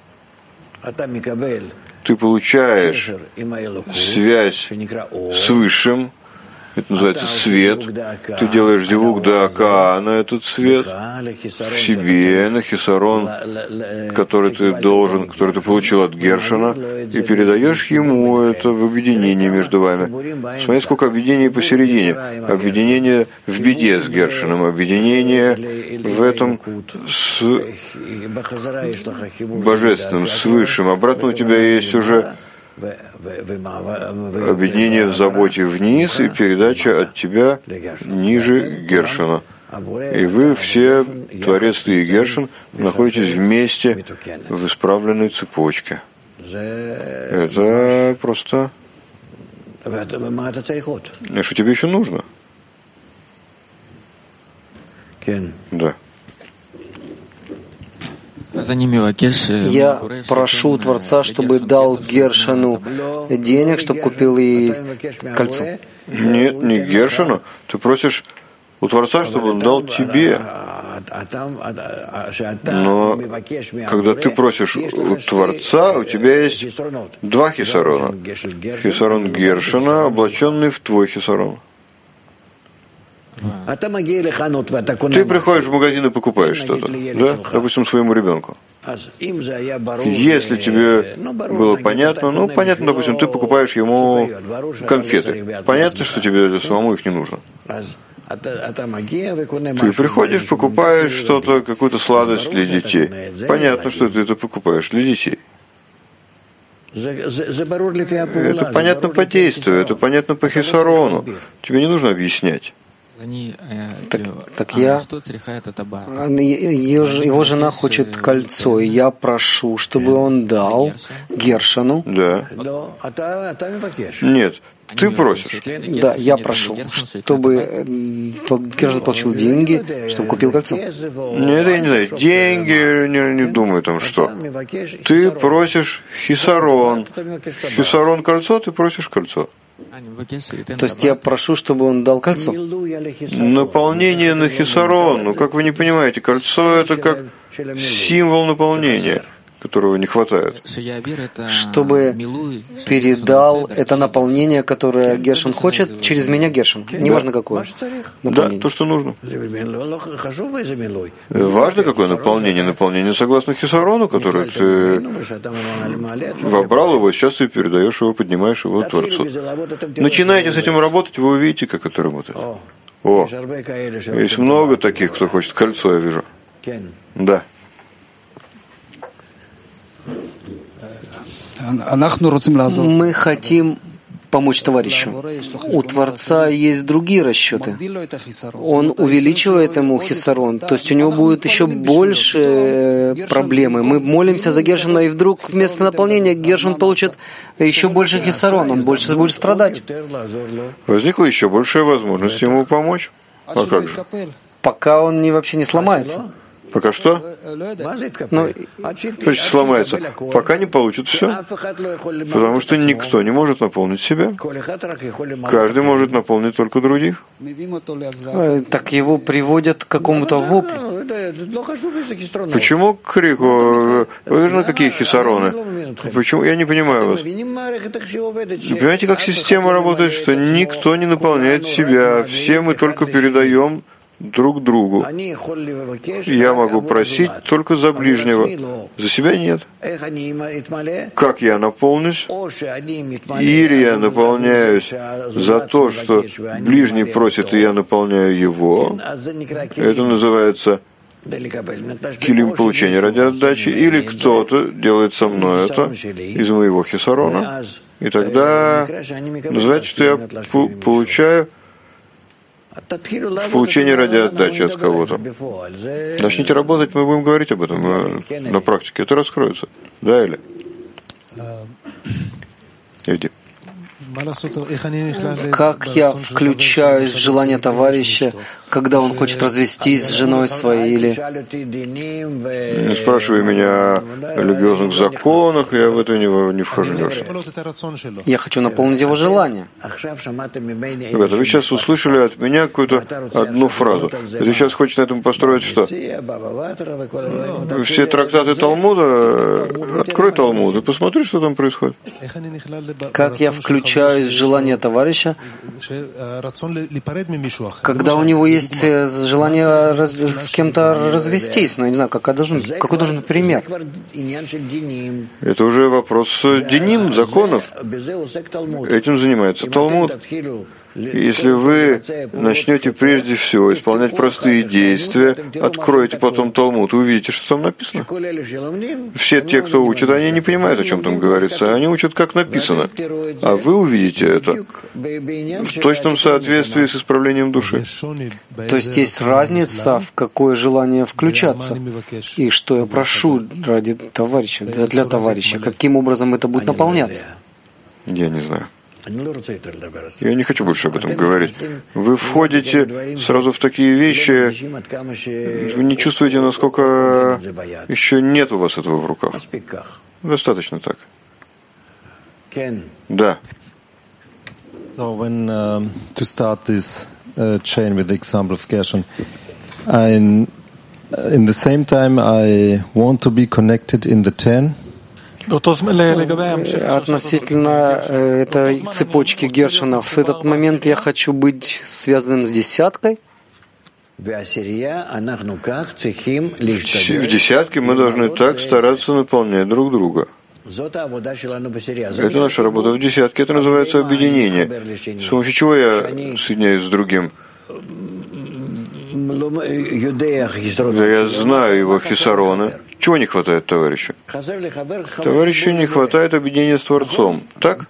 Speaker 2: Ты получаешь связь с Высшим, это называется свет. Ты делаешь зивук да ака на этот свет в себе, на хисарон, который ты должен, который ты получил от Гершона, и передаешь ему это в объединении между вами. Смотри, сколько объединений посередине. Объединение в беде с Гершоном, объединение в этом с Божественным, с Высшим. Обратно у тебя есть уже объединение в заботе вниз и передача от тебя ниже Гершона. И вы все, Творец ты и Гершон, находитесь вместе в исправленной цепочке. Это просто... А что тебе еще нужно? Да.
Speaker 1: Я прошу Творца, чтобы дал Гершону денег, чтобы купил ей кольцо.
Speaker 2: Нет, не Гершону. Ты просишь у Творца, чтобы он дал тебе. Но когда ты просишь у Творца, у тебя есть два хисарона. Хисарон Гершона, облаченный в твой хисарон. Ты приходишь в магазин и покупаешь что-то, да? Допустим, своему ребенку. Если тебе было понятно, ну, понятно, допустим, ты покупаешь ему конфеты. Понятно, что тебе самому их не нужно. Ты приходишь, покупаешь что-то, какую-то сладость для детей. Понятно, что ты это покупаешь для детей. Это понятно по действию, это понятно по хисарону. Тебе не нужно объяснять.
Speaker 1: Так, так я, его жена хочет кольцо, и я прошу, чтобы он дал Гершону.
Speaker 2: Да. Нет, ты просишь.
Speaker 1: Да, я прошу, чтобы Гершон получил деньги, чтобы купил кольцо.
Speaker 2: Нет, я не знаю, деньги, не, не думаю там что. Ты просишь хисарон. Хисарон кольцо, ты просишь кольцо.
Speaker 1: То есть я прошу, чтобы он дал кольцо.
Speaker 2: Наполнение на хисарон. Ну, как вы не понимаете, кольцо — это как символ наполнения. которого не хватает.
Speaker 1: Чтобы передал это наполнение, которое Гершон хочет, через меня Гершон. Неважно какое наполнение.
Speaker 2: Да, то, что нужно. Важно какое наполнение. Наполнение согласно Хисарону, которое ты вобрал его, сейчас ты передаешь его, поднимаешь его Творцу. Начинайте с этим работать, вы увидите, как это работает. О, есть много таких, кто хочет кольцо, я вижу. Да.
Speaker 1: Мы хотим помочь товарищу. У Творца есть другие расчеты. Он увеличивает ему хисарон, то есть у него будет еще больше проблемы. Мы молимся за Гершона, и вдруг вместо наполнения Гершон получит еще больше хисарон, он больше будет страдать.
Speaker 2: Возникла еще большая возможность ему помочь. А как же?
Speaker 1: Пока он не, вообще не сломается.
Speaker 2: Пока что?
Speaker 1: Ну,
Speaker 2: Значит, сломается. Пока не получит все. Потому что никто не может наполнить себя. Каждый может наполнить только других.
Speaker 1: Так его приводят к какому-то воплю.
Speaker 2: Почему к крику? Вы верно, какие хисароны? Почему? Я не понимаю вас. Вы понимаете, как система работает, что никто не наполняет себя. Все мы только передаем друг другу. Я могу просить только за ближнего. За себя нет. Как я наполнюсь? Или я наполняюсь за то, что ближний просит, и я наполняю его. Это называется килим получения ради отдачи. Или кто-то делает со мной это из моего хисарона. И тогда называется, что я получаю в получении ради отдачи от кого-то. Начните работать, мы будем говорить об этом на практике. Это раскроется. Да или? Иди.
Speaker 1: Как я включаюсь в желание товарища, когда он хочет развестись с женой своей или...
Speaker 2: Не спрашивай меня о религиозных законах, я в это не, не вхожу.
Speaker 1: Я хочу наполнить его желание.
Speaker 2: Ребята, вы сейчас услышали от меня какую-то одну фразу. Ты сейчас хочешь на этом построить что? Все трактаты Талмуда, открой Талмуд и посмотри, что там происходит.
Speaker 1: Как я включаюсь в желание товарища, когда у него есть желание раз, с кем-то развестись, но я не знаю, какой должен, какой должен быть пример.
Speaker 2: Это уже вопрос диним, законов. Этим занимается Талмуд. Если вы начнете прежде всего исполнять простые действия, откроете потом Талмуд, увидите, что там написано. Все те, кто учат, они не понимают, о чем там говорится. Они учат, как написано. А вы увидите это в точном соответствии с исправлением души.
Speaker 1: То есть есть разница, в какое желание включаться. И что я прошу ради товарища, для, для товарища. Каким образом это будет наполняться?
Speaker 2: Я не знаю. Я не хочу больше об этом говорить. Вы входите сразу в такие вещи, вы не чувствуете, насколько еще нет у вас этого в руках. Достаточно так. Да.
Speaker 3: So when um, to start this uh, chain with the example of Gershon, I, in the same time I want to be connected in the ten.
Speaker 1: Относительно этой цепочки Гершона, в этот момент я хочу быть связанным с десяткой.
Speaker 2: В десятке мы должны так стараться наполнять друг друга. Это наша работа в десятке. Это называется объединение. С помощью чего я соединяюсь с другим? Да, я знаю его хисароны. Чего не хватает товарищу? Товарищу не хватает объединения с Творцом. Так?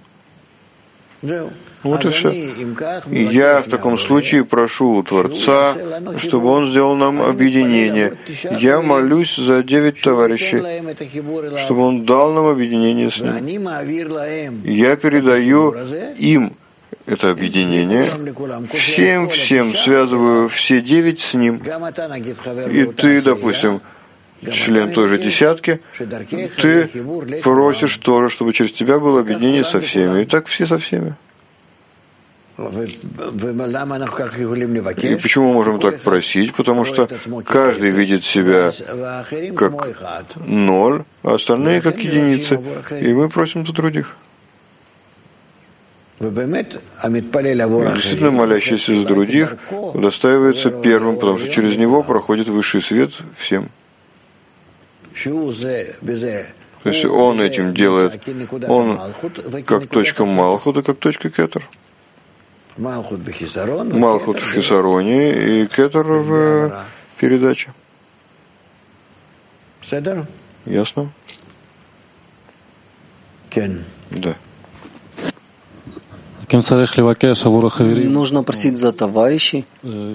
Speaker 2: Вот и все. И я в таком случае прошу у Творца, чтобы Он сделал нам объединение. Я молюсь за девять товарищей, чтобы Он дал нам объединение с Ним. Я передаю им это объединение, всем-всем связываю все девять с Ним. И ты, допустим, член той же десятки, ты просишь тоже, чтобы через тебя было объединение со всеми. И так все со всеми. И почему мы можем так просить? Потому что каждый видит себя как ноль, а остальные как единицы. И мы просим за других. Действительно, молящийся за других удостаивается первым, потому что через него проходит высший свет всем. То есть он этим делает, он как точка Малхут и как точка Кетер. Малхут в Хисароне и Кетер в передаче. Ясно? Да.
Speaker 1: Нужно просить за товарищей.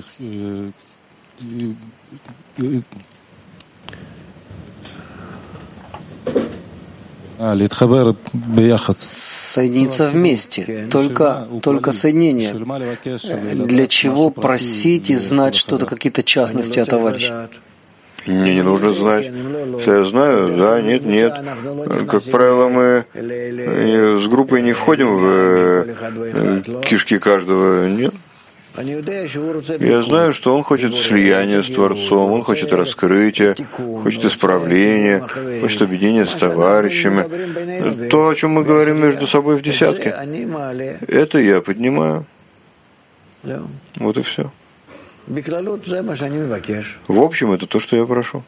Speaker 1: Соединиться вместе. Только, только соединение. Для чего просить и знать что-то, какие-то частности о товарище?
Speaker 2: Мне не нужно знать. Я знаю, да, нет, нет. Как правило, мы с группой не входим в кишки каждого. Нет. Я знаю, что он хочет слияния с Творцом, он хочет раскрытия, хочет исправления, хочет объединения с товарищами. То, о чем мы говорим между собой в десятке, это я поднимаю. Вот и все. В общем, это то, что я прошу.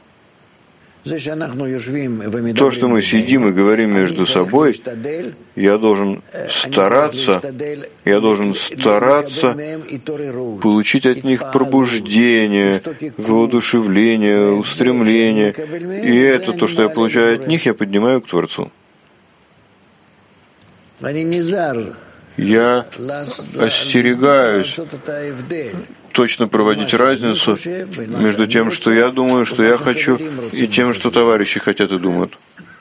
Speaker 2: То, что мы сидим и говорим между собой, я должен стараться, я должен стараться получить от них пробуждение, воодушевление, устремление. И это то, что я получаю от них, я поднимаю к Творцу. Я остерегаюсь точно проводить разницу между тем, что я думаю, что я хочу, и тем, что товарищи хотят и думают.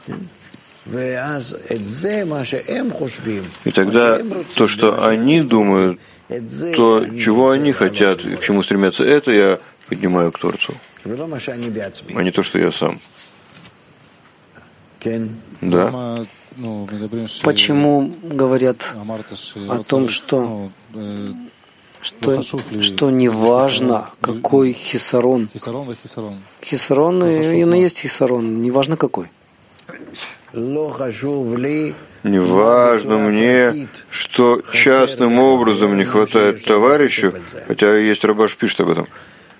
Speaker 2: И тогда то, что они думают, то, чего они хотят и к чему стремятся, это я поднимаю к Творцу, а не то, что я сам. Да?
Speaker 1: Почему говорят о том, что Что, что не важно, какой хисарон. Хисарон и, и есть хисарон, не важно какой.
Speaker 2: Не важно мне, что частным образом не хватает товарищу, хотя есть Рабаш пишет об этом.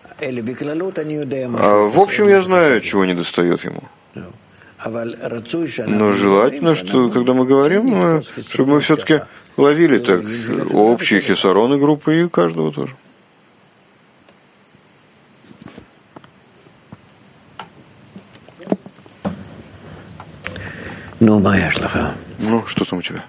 Speaker 2: А в общем, я знаю, чего не достает ему. Но желательно, что, когда мы говорим, мы, чтобы мы все-таки ловили так общие хисароны группы и каждого тоже. Ну, что там у тебя?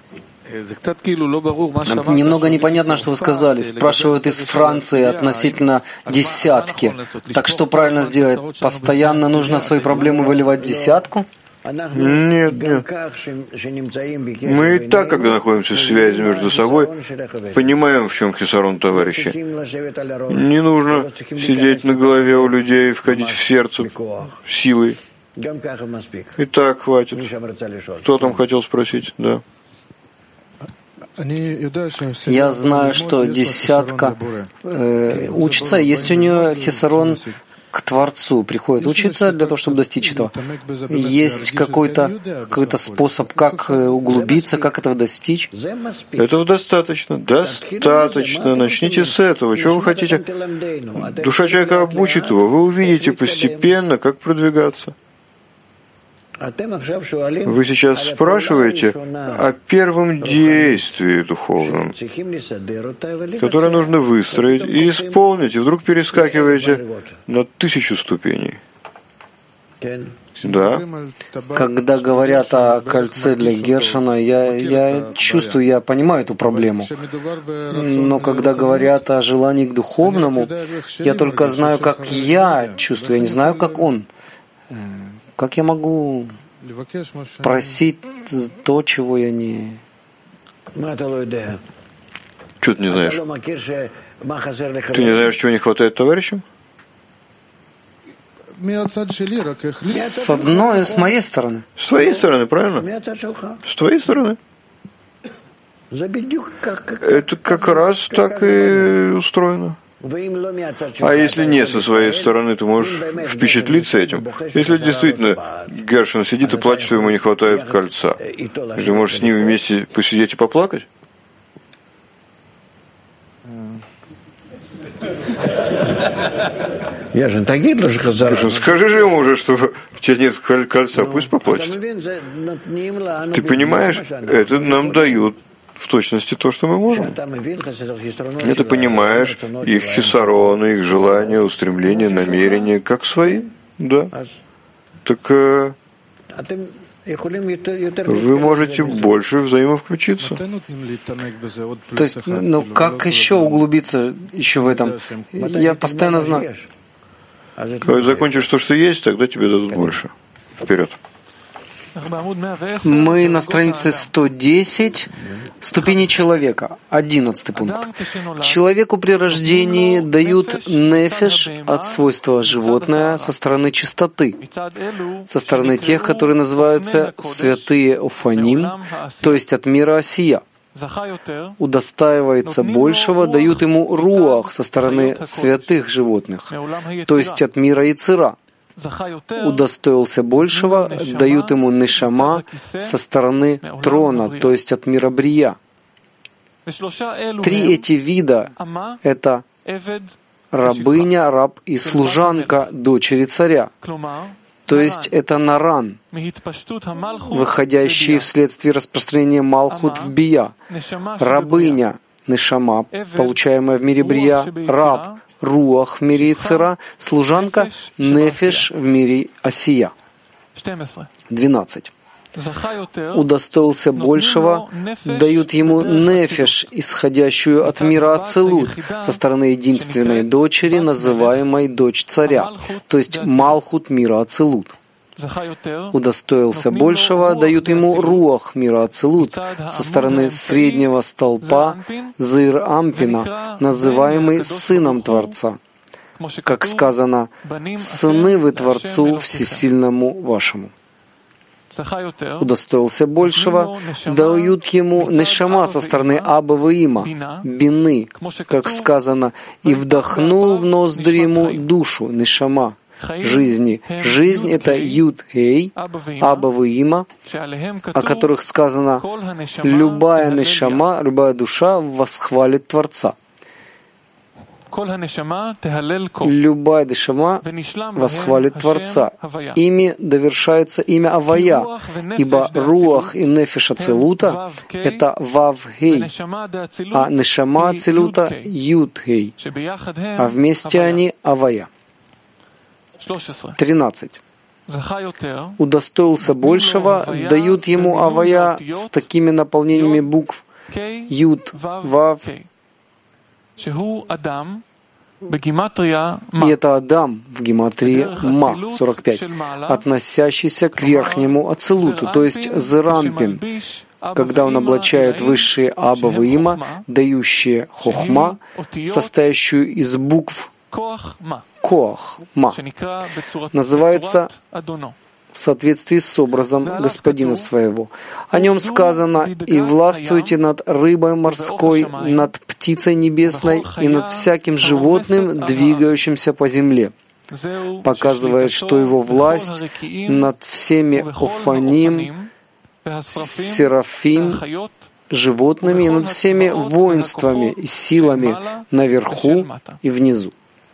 Speaker 1: Немного непонятно, что вы сказали. Спрашивают из Франции относительно десятки. Так что правильно сделать? Постоянно нужно свои проблемы выливать в десятку?
Speaker 2: Нет, нет. Мы и так, когда находимся в связи между собой, понимаем, в чем хисарон товарища. Не нужно сидеть на голове у людей и входить в сердце силой. И так хватит. Кто там хотел спросить? Да.
Speaker 1: Я знаю, что десятка э, учится, есть у нее хисарон к Творцу, приходит учиться для того, чтобы достичь этого. Есть какой-то какой-то способ, как углубиться, как этого достичь?
Speaker 2: Этого достаточно. Достаточно. Начните с этого. Чего вы хотите? Душа человека обучит его. Вы увидите постепенно, как продвигаться. Вы сейчас спрашиваете о первом действии духовном, которое нужно выстроить и исполнить, и вдруг перескакиваете на тысячу ступеней. Да.
Speaker 1: Когда говорят о кольце для Гершона, я, я чувствую, я понимаю эту проблему. Но когда говорят о желании к духовному, я только знаю, как я чувствую, я не знаю, как он. Как я могу просить то, чего я не...
Speaker 2: Что ты не знаешь? Ты не знаешь, чего не хватает товарищам?
Speaker 1: С одной, с моей стороны.
Speaker 2: С твоей стороны, правильно? С твоей стороны. Это как раз так и устроено. А если не со своей стороны, ты можешь впечатлиться этим. Если действительно Гершвин сидит и плачет, что ему не хватает кольца, ты можешь с ним вместе посидеть и поплакать? Гершвин, скажи же ему уже, что у тебя нет кольца, пусть поплачет. Ты понимаешь, это нам дают в точности то, что мы можем. И ты понимаешь их хисароны, их желания, устремления, намерения, как свои. Да. Так э, вы можете больше взаимовключиться.
Speaker 1: То есть, ну как еще углубиться еще в этом? Я постоянно знаю.
Speaker 2: Когда закончишь то, что есть, тогда тебе дадут больше. Вперед.
Speaker 1: Мы на странице сто десять, ступени человека, одиннадцатый пункт. Человеку при рождении дают нефеш от свойства животное со стороны чистоты, со стороны тех, которые называются святые уфаним, то есть от мира осия. Удостаивается большего, дают ему руах со стороны святых животных, то есть от мира Яцира. Удостоился большего, дают ему нешама со стороны трона, то есть от мира Брия. Три эти вида — это рабыня, раб и служанка дочери царя. То есть это наран, выходящий вследствие распространения Малхут в Бия. Рабыня — нешама, получаемая в мире Брия, раб — руах в мире Яцира, служанка — нефеш в мире Осия. двенадцать. Удостоился большего, дают ему нефеш, исходящую от мира Ацилут, со стороны единственной дочери, называемой дочь царя, то есть Малхут мира Ацилут. Удостоился большего, дают ему руах мира Ацилут, со стороны среднего столпа Зир Ампина, называемый сыном Творца. Как сказано, «Сыны вы Творцу Всесильному вашему». Удостоился большего, дают ему нешама со стороны Абаваима, бины, как сказано, «И вдохнул в ноздри ему душу, нешама, жизни». Жизнь — это Юд-Хей, Абаваима, о которых сказано, «Любая нешама, любая душа восхвалит Творца». Любая нешама восхвалит Творца. Ими довершается имя Авая, ибо руах и нефеш Ацилута — это Вав-Хей, а нешама Ацилута — Юд-Хей, а вместе они Авая. тринадцать. Удостоился большего, дают ему Авая с такими наполнениями букв Юд, Вав, и это Адам в гематрии Ма, сорок пять, относящийся к верхнему Ацилуту, то есть Зеранпин, когда он облачает высшие Абаваима, дающие Хохма, состоящую из букв Коах, Ма, называется в соответствии с образом господина своего. О нем сказано: «И властвуйте над рыбой морской, над птицей небесной и над всяким животным, двигающимся по земле». Показывает, что его власть над всеми Офаним, Серафим, животными и над всеми воинствами и силами наверху и внизу.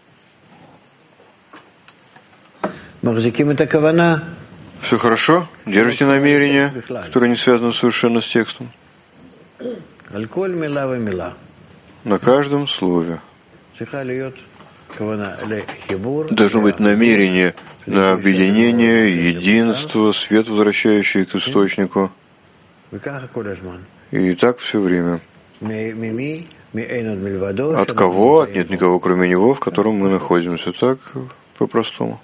Speaker 2: Все хорошо? Держите намерение, которое не связано совершенно с текстом. На каждом слове должно быть намерение на объединение, единство, свет, возвращающий к источнику. И так все время. От кого? От нет никого, кроме него, в котором мы находимся. Так, по-простому.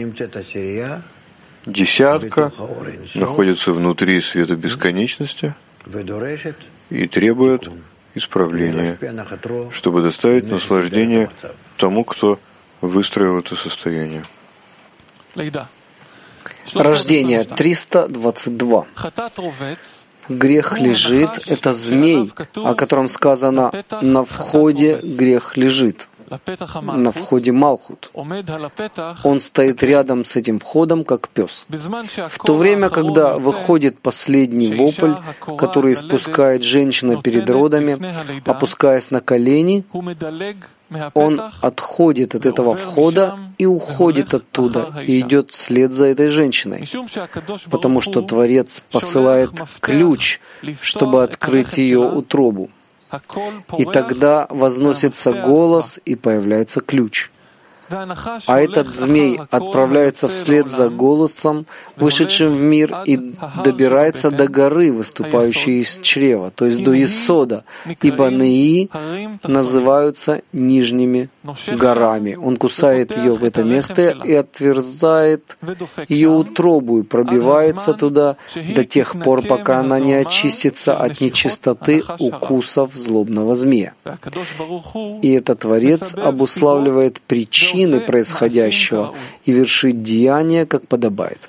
Speaker 2: Десятка находится внутри света бесконечности и требует исправления, чтобы доставить наслаждение тому, кто выстроил это состояние.
Speaker 1: Рождение триста двадцать два. Грех лежит — это змей, о котором сказано «на входе грех лежит», на входе Малхут. Он стоит рядом с этим входом, как пес. В то время, когда выходит последний вопль, который испускает женщина перед родами, опускаясь на колени, он отходит от этого входа и уходит оттуда, и идет вслед за этой женщиной, потому что Творец посылает ключ, чтобы открыть ее утробу. И тогда возносится голос, и появляется ключ. А этот змей отправляется вслед за голосом, вышедшим в мир, и добирается до горы, выступающей из чрева, то есть до Исода, ибо Неи называются нижними горами. Он кусает ее в это место и отверзает ее утробу и пробивается туда до тех пор, пока она не очистится от нечистоты укусов злобного змея. И этот Творец обуславливает причины происходящего и вершит деяния, как подобает.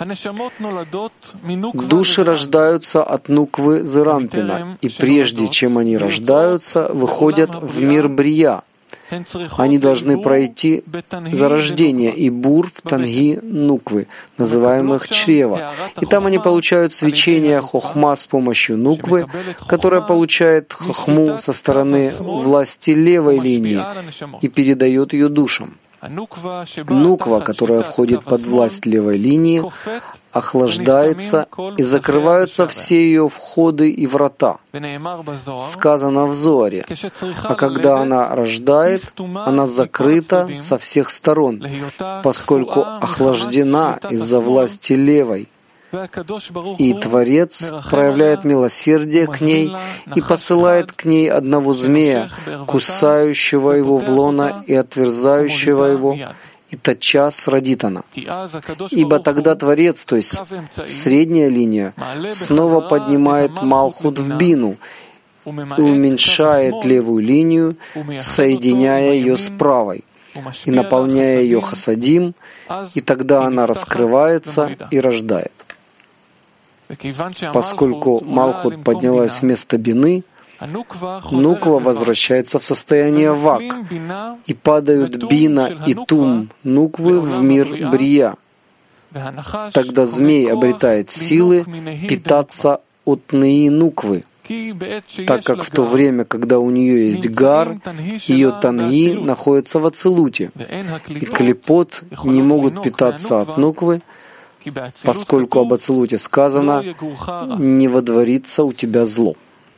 Speaker 1: Души рождаются от нуквы Зерампина, и прежде чем они рождаются, выходят в мир Брия. Они должны пройти зарождение и бур в танги нуквы, называемых чрева. И там они получают свечение хохма с помощью нуквы, которая получает хохму со стороны власти левой линии и передает ее душам. Нуква, которая входит под власть левой линии, охлаждается, и закрываются все ее входы и врата. Сказано в Зоаре, а когда она рождает, она закрыта со всех сторон, поскольку охлаждена из-за власти левой. И Творец проявляет милосердие к ней и посылает к ней одного змея, кусающего его в лоно и отверзающего его, и тотчас родит она. Ибо тогда Творец, то есть средняя линия, снова поднимает Малхут в Бину и уменьшает левую линию, соединяя ее с правой и наполняя ее хасадим, и тогда она раскрывается и рождает. Поскольку Малхут поднялась вместо Бины, Нуква возвращается в состояние Вак, и падают Бина и Тум Нуквы в мир Брия. Тогда змей обретает силы питаться от Неи Нуквы, так как в то время, когда у нее есть Гар, ее Танги находятся в Ацилуте, и клипот не могут питаться от Нуквы, поскольку об Ацилуте сказано «не водворится у тебя зло».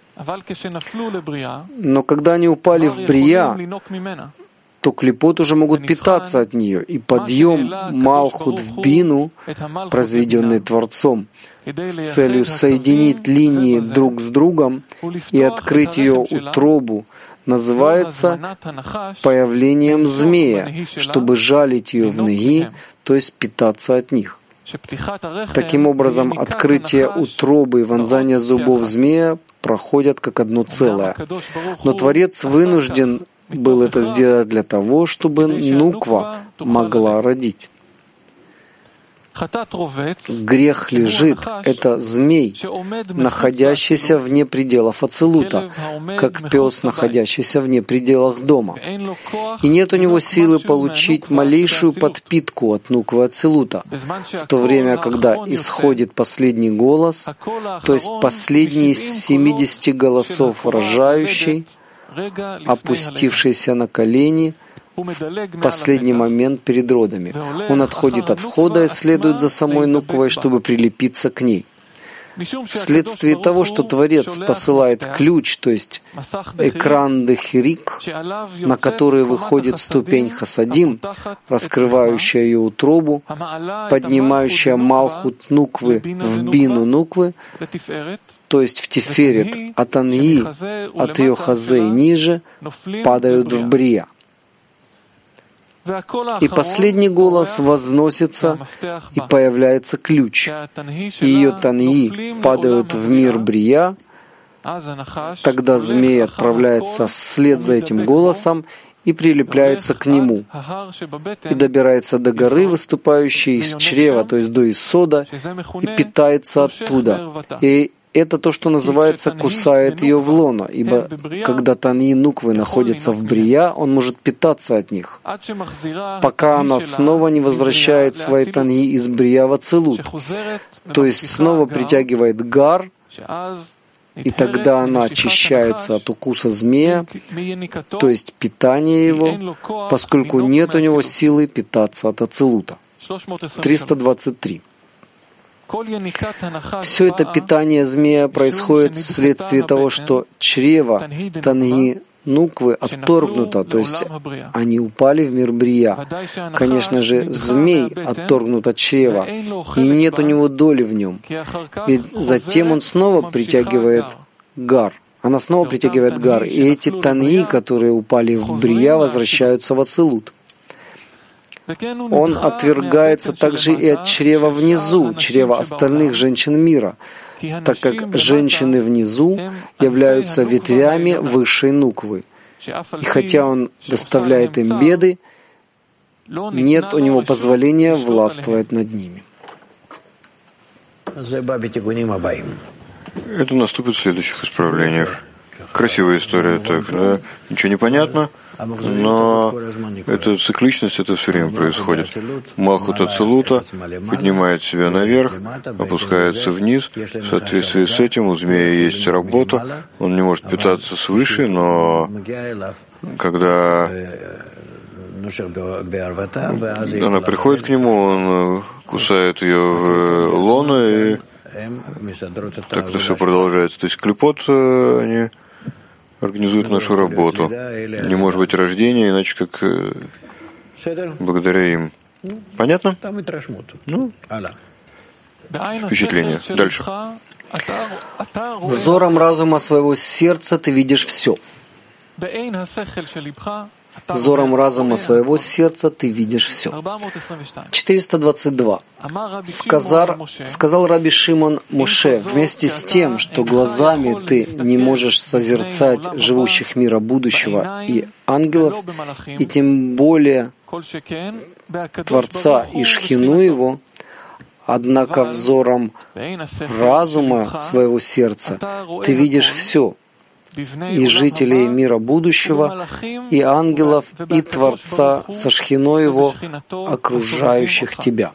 Speaker 1: Но когда они упали в Брия, то клипот уже могут питаться от нее, и подъем Малхут в Бину, произведенный Творцом, с целью соединить линии друг с другом и открыть ее утробу, называется появлением змея, чтобы жалить ее в неги, то есть питаться от них. Таким образом, открытие утробы и вонзание зубов змея проходят как одно целое. Но Творец вынужден был это сделать для того, чтобы Нуква могла родить. Грех лежит — это змей, находящийся вне пределов Ацилута, как пес, находящийся вне пределов дома. И нет у него силы получить малейшую подпитку от нуквы Ацилута, в то время, когда исходит последний голос, то есть последний из семидесяти голосов рожающий, опустившийся на колени, последний момент перед родами. Он отходит от входа и следует за самой нуквой, чтобы прилепиться к ней. Вследствие того, что Творец посылает ключ, то есть экран дехирик, на который выходит ступень хасадим, раскрывающая ее утробу, поднимающая Малхут нуквы в Бину нуквы, то есть в Тиферет, от Аньи, от ее хазе и ниже, падают в Брия. И последний голос возносится, и появляется ключ, и ее таньи падают в мир Брия. Тогда змей отправляется вслед за этим голосом и прилепляется к нему, и добирается до горы, выступающей из чрева, то есть до Исода, и питается оттуда. И это то, что называется «кусает ее в лоно», ибо когда таньи нуквы находятся в брия, он может питаться от них, пока она снова не возвращает свои таньи из брия в ацилут, то есть снова притягивает гар, и тогда она очищается от укуса змея, то есть питания его, поскольку нет у него силы питаться от ацилута. триста двадцать три. Все это питание змея происходит вследствие того, что чрево таньи нуквы отторгнуто, то есть они упали в мир брия. Конечно же, змей отторгнут от чрева, и нет у него доли в нем. Ведь затем он снова притягивает гар. Она снова притягивает гар, и эти таньи, которые упали в брия, возвращаются в ацилут. Он отвергается также и от чрева внизу, чрева остальных женщин мира, так как женщины внизу являются ветвями высшей нуквы. И хотя он доставляет им беды, нет у него позволения властвовать над ними.
Speaker 2: Это наступит в следующих исправлениях. Красивая история, так, да? Ничего не понятно, но эта цикличность, это все время происходит. Малхут ацилута поднимает себя наверх, опускается вниз. В соответствии с этим у змея есть работа, он не может питаться свыше, но когда она приходит к нему, он кусает ее в лоно, и так это все продолжается. То есть клепот, они организуют нашу работу. Не может быть рождения, иначе как благодаря им. Понятно? Ну, впечатление. Дальше.
Speaker 1: Взором разума своего сердца ты видишь все. Взором разума своего сердца ты видишь все. четыреста двадцать два. Сказал, сказал Раби Шимон Моше, вместе с тем, что глазами ты не можешь созерцать живущих мира будущего и ангелов, и тем более Творца и Шхину его, однако взором разума своего сердца ты видишь все, и жителей мира будущего, и ангелов, и Творца со Шхиной его, окружающих тебя.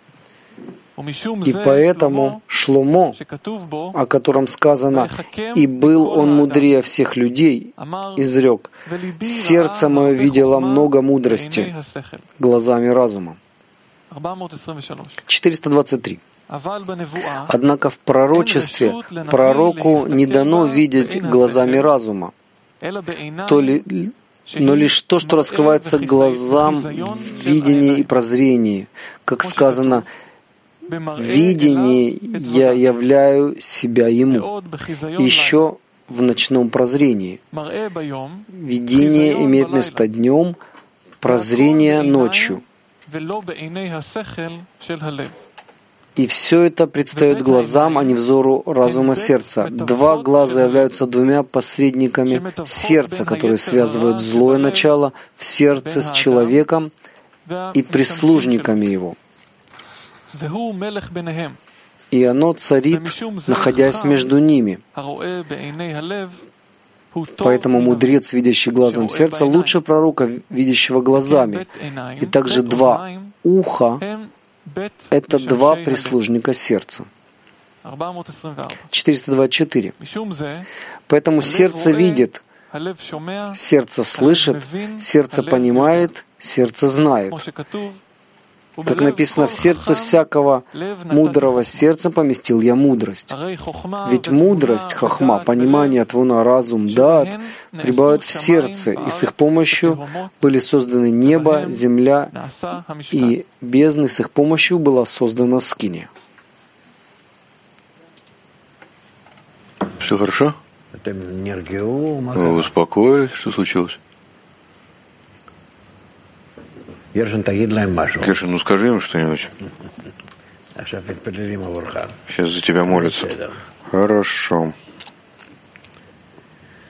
Speaker 1: И поэтому Шломо, о котором сказано, «И был он мудрее всех людей», изрек, «Сердце мое видело много мудрости глазами разума». четыреста двадцать три. Однако в пророчестве пророку не дано видеть глазами разума, то ли, но лишь то, что раскрывается глазам в видении и прозрении. Как сказано, «В видении я являю себя ему». Еще в ночном прозрении. Видение имеет место днем, прозрение ночью. И все это предстает глазам, а не взору разума сердца. Два глаза являются двумя посредниками сердца, которые связывают злое начало в сердце с человеком и прислужниками его. И оно царит, находясь между ними. Поэтому мудрец, видящий глазом сердца, лучше пророка, видящего глазами. И также два уха — это два прислужника сердца. четыреста двадцать четыре. Поэтому сердце видит, сердце слышит, сердце понимает, сердце знает. Как написано, в сердце всякого мудрого сердца поместил я мудрость. Ведь мудрость, хохма, понимание, твуна, разум, даат пребывают в сердце, и с их помощью были созданы небо, земля и бездны, с их помощью была создана скиния.
Speaker 2: Все хорошо? Вы успокоились? Что случилось? Гершин, ну скажи им что-нибудь. Сейчас за тебя молятся. Хорошо.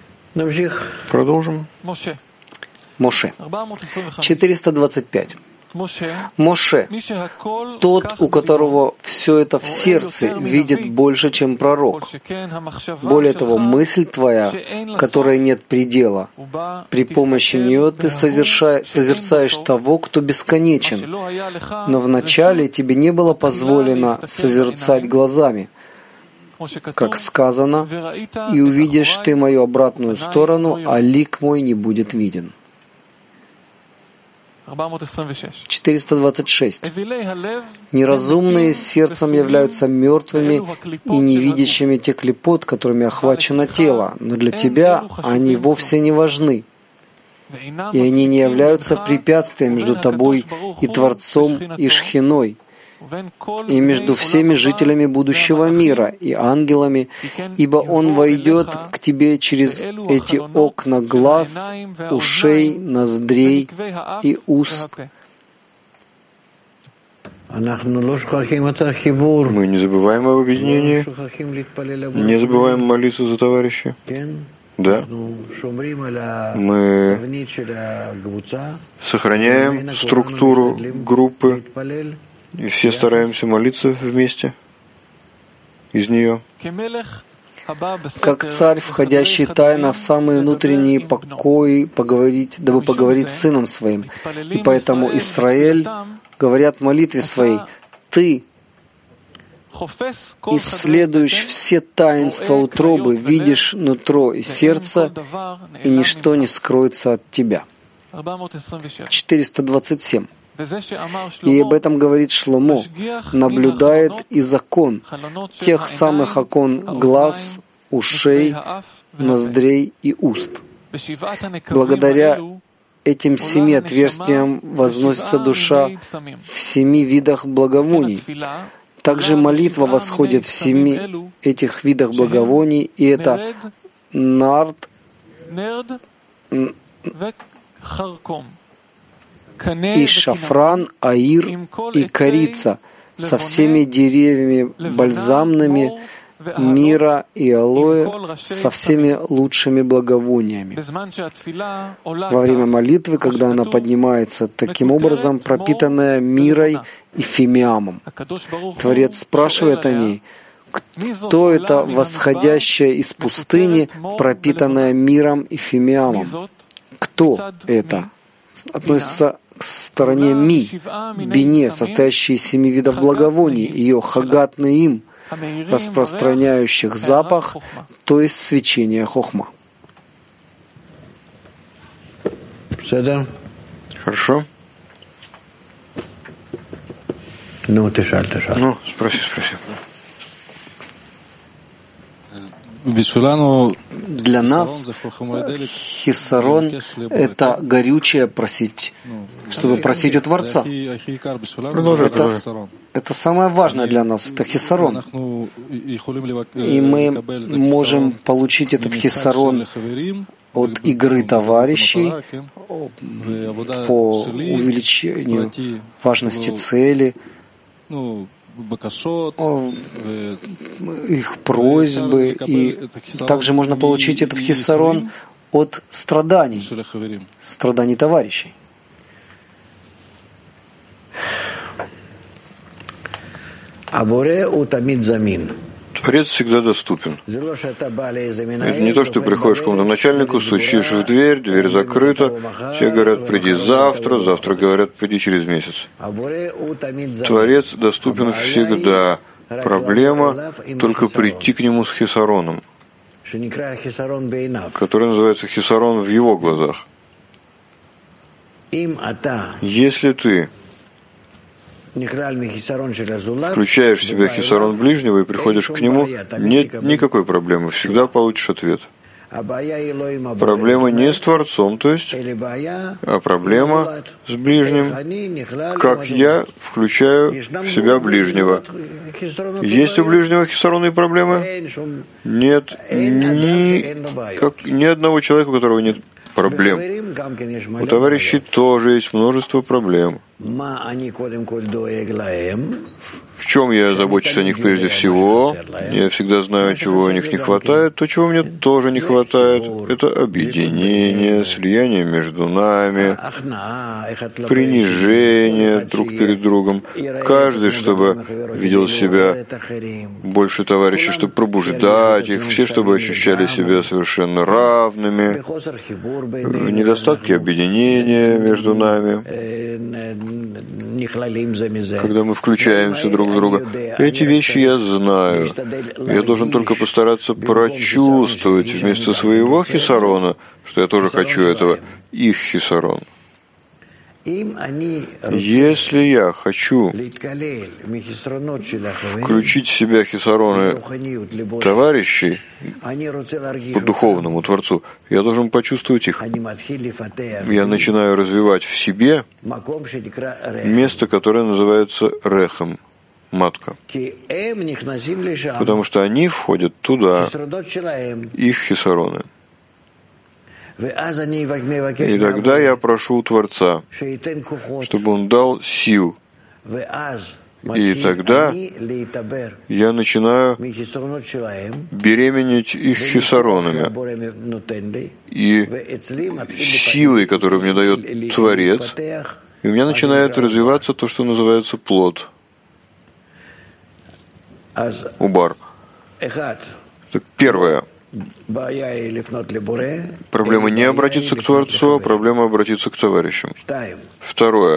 Speaker 1: Продолжим. Моше. четыреста двадцать пять. Моше, тот, у которого все это в сердце, видит больше, чем пророк. Более того, мысль твоя, которой нет предела, при помощи нее ты созерцаешь того, кто бесконечен. Но вначале тебе не было позволено созерцать глазами, как сказано, «И увидишь ты мою обратную сторону, а лик мой не будет виден». четыреста двадцать шесть. Неразумные сердцем являются мертвыми и невидящими те клепот, которыми охвачено тело, но для тебя они вовсе не важны, и они не являются препятствием между тобой и Творцом и Шхиной, и между всеми жителями будущего мира и ангелами, ибо Он войдет к тебе через эти окна глаз, ушей, ноздрей и уст.
Speaker 2: Мы не забываем об объединении, не забываем молиться за товарища. Да. Мы сохраняем структуру группы, и все стараемся молиться вместе из нее.
Speaker 1: Как царь, входящий тайно в самые внутренние покои, поговорить, дабы поговорить с сыном своим. И поэтому Исраэль говорят в молитве своей: «Ты исследуешь все таинства утробы, видишь нутро и сердце, и ничто не скроется от тебя». четыреста двадцать семь. И об этом говорит Шломо: наблюдает и закон тех самых окон глаз, ушей, ноздрей и уст. Благодаря этим семи отверстиям возносится душа в семи видах благовоний. Также молитва восходит в семи этих видах благовоний, и это нард, и шафран, аир и корица со всеми деревьями бальзамными мира и алоэ, со всеми лучшими благовониями. Во время молитвы, когда она поднимается таким образом, пропитанная мирой и фимиамом, Творец спрашивает о ней: кто это восходящее из пустыни, пропитанное миром и фимиамом? Кто это? Относится к стороне Ми, Бине, состоящей из семи видов благовоний, ее хагатный им, распространяющих запах, то есть свечение хохма.
Speaker 2: Хорошо? Ну, спроси, спроси.
Speaker 1: Для нас хисарон — это горючее просить, чтобы просить у Творца.
Speaker 2: Продолжай,
Speaker 1: это, это самое важное для нас, это хисарон. И мы можем получить этот хисарон от игры товарищей по увеличению важности цели, их просьбы, и также можно получить этот хиссарон от страданий, страданий товарищей.
Speaker 2: Творец всегда доступен. Это не то, что ты приходишь к какому-то начальнику, стучишь в дверь, дверь закрыта, тебе говорят: приди завтра, завтра говорят: приди через месяц. Творец доступен всегда. Проблема только прийти к нему с хисароном, который называется хисарон в его глазах. Если ты включаешь в себя хисарон ближнего и приходишь к нему, нет никакой проблемы, всегда получишь ответ. Проблема не с Творцом, то есть, а проблема с ближним. Как я включаю в себя ближнего? Есть у ближнего хисаронные проблемы? Нет ни, как, ни одного человека, у которого нет проблем. У товарищей тоже есть множество проблем. В чем я забочусь о них прежде всего. Я всегда знаю, чего у них не хватает. То, чего мне тоже не хватает, это объединение, слияние между нами, принижение друг перед другом. Каждый, чтобы видел себя больше товарищей, чтобы пробуждать их, все, чтобы ощущали себя совершенно равными, в недостатке объединения между нами, когда мы включаемся друг в друга. Эти вещи я знаю. Я должен только постараться прочувствовать вместо своего хисарона, что я тоже хочу этого, их хисарон. Если я хочу включить в себя хисароны товарищей по духовному Творцу, я должен почувствовать их. Я начинаю развивать в себе место, которое называется рехем, матка. Потому что они входят туда, их хисароны. И тогда я прошу у Творца, чтобы Он дал сил. И тогда я начинаю беременеть их хисаронами. И силой, которую мне дает Творец, и у меня начинает развиваться то, что называется плод. Убар. Так, первое. Проблема не обратиться к Творцу, а проблема обратиться к товарищам. Второе.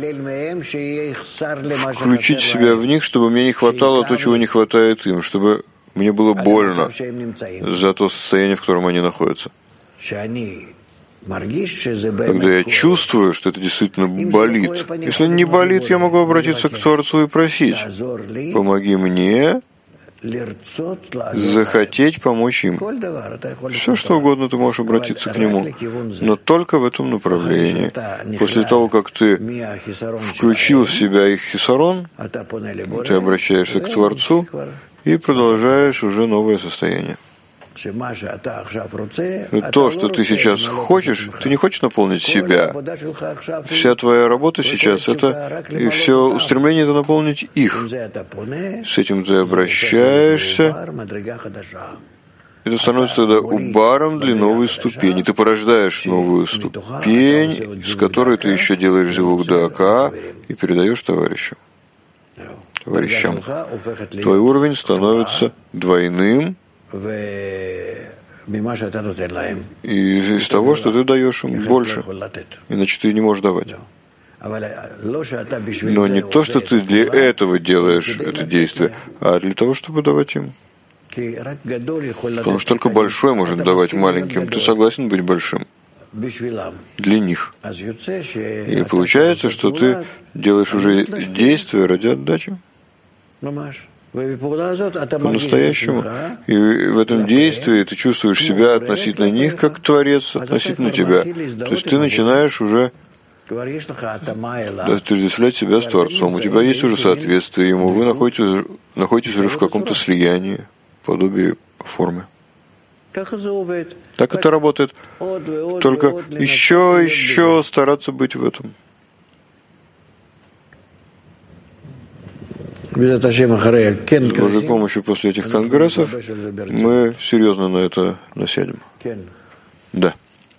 Speaker 2: Включить себя в них, чтобы мне не хватало то, чего не хватает им, чтобы мне было больно за то состояние, в котором они находятся. Когда я чувствую, что это действительно болит. Если не болит, я могу обратиться к Творцу и просить: помоги мне захотеть помочь им. Все, что угодно, ты можешь обратиться к Нему, но только в этом направлении. После того, как ты включил в себя их хисарон, ты обращаешься к Творцу и продолжаешь уже новое состояние. То, что ты сейчас хочешь, ты не хочешь наполнить себя. Вся твоя работа сейчас — это и все устремление — это наполнить их. С этим ты обращаешься. Это становится тогда убаром для новой ступени. Ты порождаешь новую ступень, с которой ты еще делаешь зивук дака и передаешь товарищу. Товарищам. Твой уровень становится двойным, и из того, что ты даешь им больше, иначе ты не можешь давать. Но не то, что ты для этого делаешь это действие, а для того, чтобы давать им. Потому что только большой может давать маленьким. Ты согласен быть большим для них. И получается, что ты делаешь уже действие ради отдачи. По-настоящему. И в этом действии ты чувствуешь себя относительно них, как Творец относительно тебя. То есть ты начинаешь уже отождествлять себя с Творцом. У тебя есть уже соответствие ему. Вы находитесь, находитесь уже в каком-то слиянии, подобии формы. Так это работает. Только еще, еще стараться быть в этом. С Божьей помощью после этих конгрессов мы серьезно на это насядем. Да.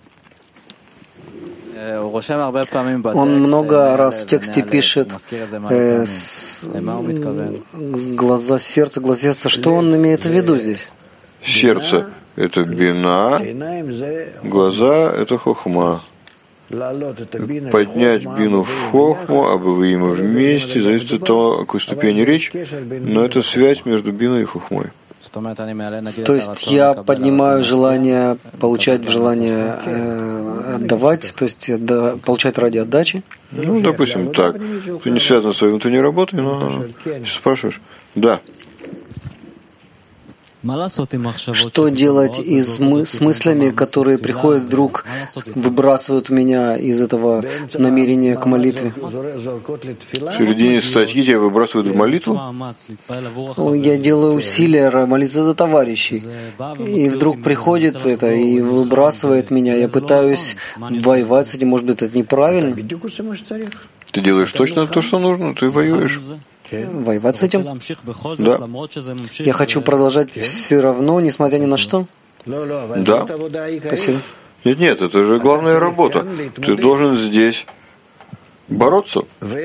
Speaker 1: Он много раз в тексте пишет э, с, глаза сердца, глаза сердца. Что он имеет в виду здесь?
Speaker 2: Сердце — это бина, глаза — это хохма. Поднять бину в хохму, абвиима вместе, зависит от того, о какой ступени речь, но это связь между биной и хохмой.
Speaker 1: То есть я поднимаю желание получать, желание э, отдавать, то есть отда- получать ради отдачи?
Speaker 2: Ну, допустим, так. Это не связано с своей внутренней работой, но спрашиваешь. Да.
Speaker 1: Что делать и с, мы, с мыслями, которые приходят вдруг, выбрасывают меня из этого намерения к молитве?
Speaker 2: В середине статьи тебя выбрасывают в молитву?
Speaker 1: Я делаю усилия молиться за товарищей. И вдруг приходит это и выбрасывает меня. Я пытаюсь воевать с этим, может быть, это неправильно?
Speaker 2: Ты делаешь точно то, что нужно, ты воюешь.
Speaker 1: воевать с этим?
Speaker 2: Да.
Speaker 1: Я хочу продолжать все равно, несмотря ни на что?
Speaker 2: Да.
Speaker 1: Спасибо.
Speaker 2: Нет, нет, это же главная работа. Ты должен здесь бороться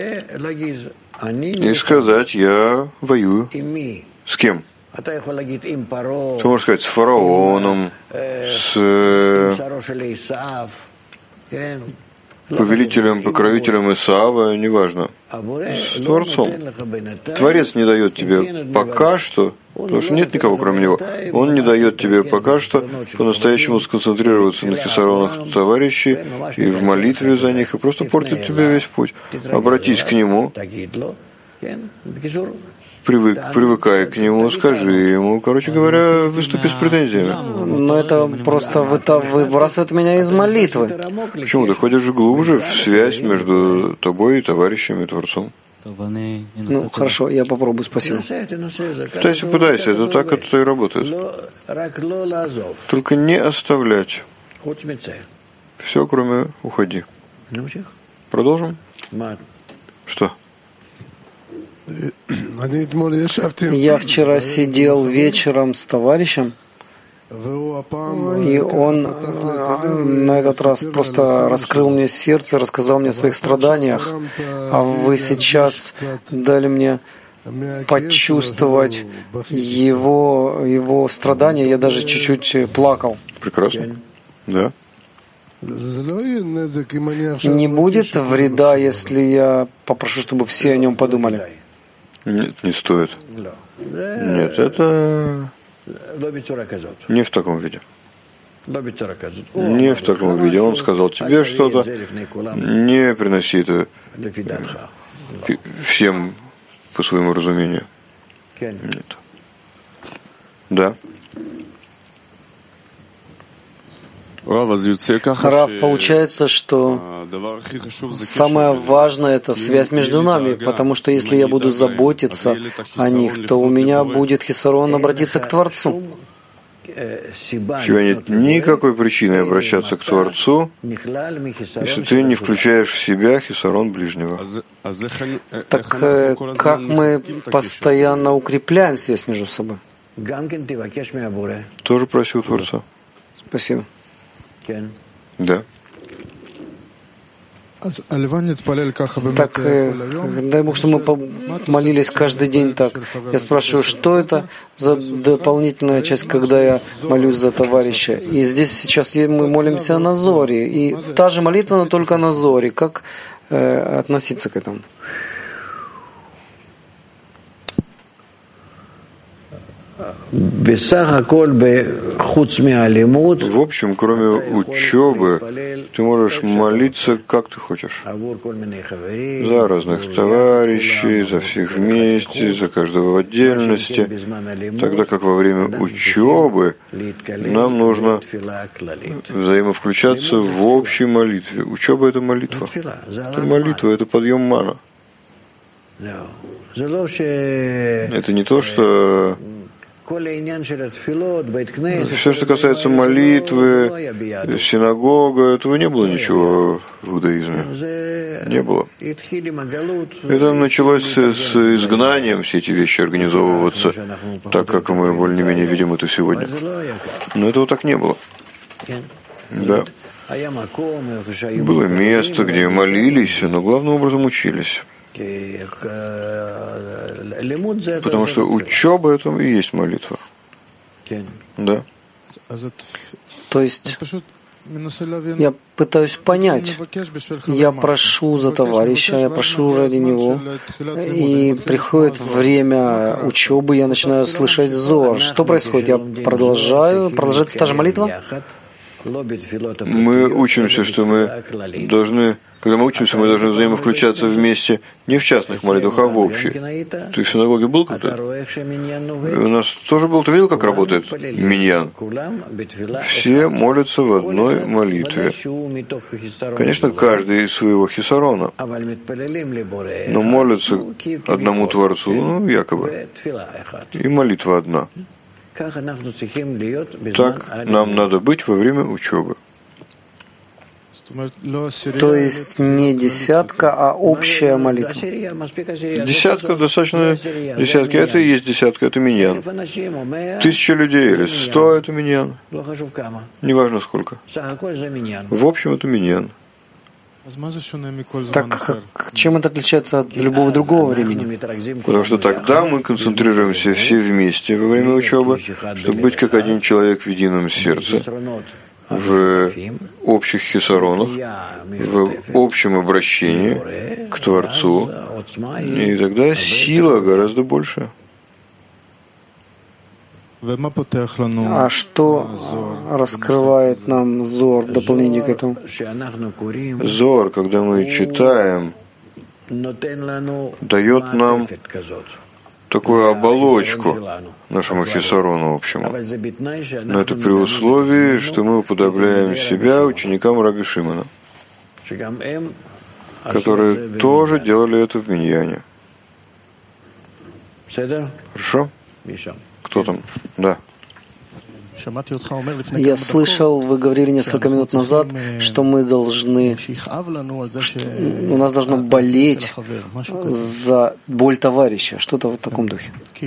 Speaker 2: и сказать: я воюю. С кем? Ты можешь сказать: с фараоном, с повелителем, покровителем Исава, неважно, с Творцом. Творец не дает тебе пока что, потому что нет никого кроме него, он не дает тебе пока что по-настоящему сконцентрироваться на хисаронах товарищей и в молитве за них, и просто портит тебе весь путь. Обратись к нему, привык, привыкай к нему, скажи ему, короче говоря, выступи с претензиями.
Speaker 1: Но это просто выбрасывает меня из молитвы.
Speaker 2: Почему? Ты ходишь глубже в связь между тобой и товарищем и Творцом.
Speaker 1: Ну, хорошо, я попробую, спасибо.
Speaker 2: Пытайся, пытайся, это так это и работает. Только не оставлять. Все, кроме уходи. Продолжим? Что?
Speaker 1: Я вчера сидел вечером с товарищем, и он на этот раз просто раскрыл мне сердце, рассказал мне о своих страданиях, а вы сейчас дали мне почувствовать его, его страдания, я даже чуть-чуть плакал.
Speaker 2: Прекрасно. Да.
Speaker 1: Не будет вреда, если я попрошу, чтобы все о нем подумали?
Speaker 2: Нет, не стоит. Нет, это не в таком виде. Не в таком виде. Он сказал тебе что-то, не приноси это всем по своему разумению. Нет. Да.
Speaker 1: Рав, получается, что самое важное — это связь между нами, потому что если я буду заботиться о них, то у меня будет хисарон обратиться к Творцу.
Speaker 2: У тебя нет никакой причины обращаться к Творцу, если ты не включаешь в себя хисарон ближнего.
Speaker 1: Так как мы постоянно укрепляем связь между собой?
Speaker 2: Тоже проси у Творца.
Speaker 1: Спасибо.
Speaker 2: Да.
Speaker 1: Так, э, дай Бог, что мы молились каждый день так. Я спрашиваю, что это за дополнительная часть, когда я молюсь за товарища. И здесь сейчас мы молимся на Зоре. И та же молитва, но только на Зоре. Как э, относиться к этому?
Speaker 2: В общем, кроме учебы, ты можешь молиться, как ты хочешь. За разных товарищей, за всех вместе, за каждого в отдельности. Тогда как во время учебы нам нужно взаимовключаться в общей молитве. Учеба — это молитва. Это молитва, это подъем мана. Это не то, что все, что касается молитвы, синагога, этого не было ничего в иудаизме. Не было. Это началось с изгнанием, все эти вещи организовываться, так как мы более-менее видим это сегодня. Но этого так не было. Да. Было место, где молились, но главным образом учились. Потому что учеба — это и есть молитва. Да.
Speaker 1: То есть я пытаюсь понять. Я прошу за товарища, я прошу ради него. И приходит время учебы, я начинаю слышать зор. Что происходит? Я продолжаю, продолжается та же молитва?
Speaker 2: Мы учимся, что мы должны, когда мы учимся, мы должны взаимовключаться вместе не в частных молитвах, а в общей. Ты в синагоге был когда-то? У нас тоже был. Ты видел, как работает миньян? Все молятся в одной молитве. Конечно, каждый из своего хисарона. Но молятся одному Творцу, ну, якобы. И молитва одна. Так нам надо быть во время учебы.
Speaker 1: То есть не десятка, а общая молитва.
Speaker 2: Десятка, достаточно десятки. Это и есть десятка, это миньян. Тысяча людей или сто — это миньян. Неважно сколько. В общем, это миньян.
Speaker 1: Так чем это отличается от любого другого времени?
Speaker 2: Потому что тогда мы концентрируемся все вместе во время учебы, чтобы быть как один человек в едином сердце, в общих хисаронах, в общем обращении к Творцу, и тогда сила гораздо больше.
Speaker 1: А что раскрывает нам Зоар в дополнение к этому?
Speaker 2: Зоар, когда мы читаем, дает нам такую оболочку нашему хисарону общему. Но это при условии, что мы уподобляем себя ученикам Раби Шимона, которые тоже делали это в миньяне. Хорошо? Кто там? Да.
Speaker 1: Я слышал, вы говорили несколько минут назад, что мы должны, что у нас должно болеть за боль товарища, что-то в таком духе.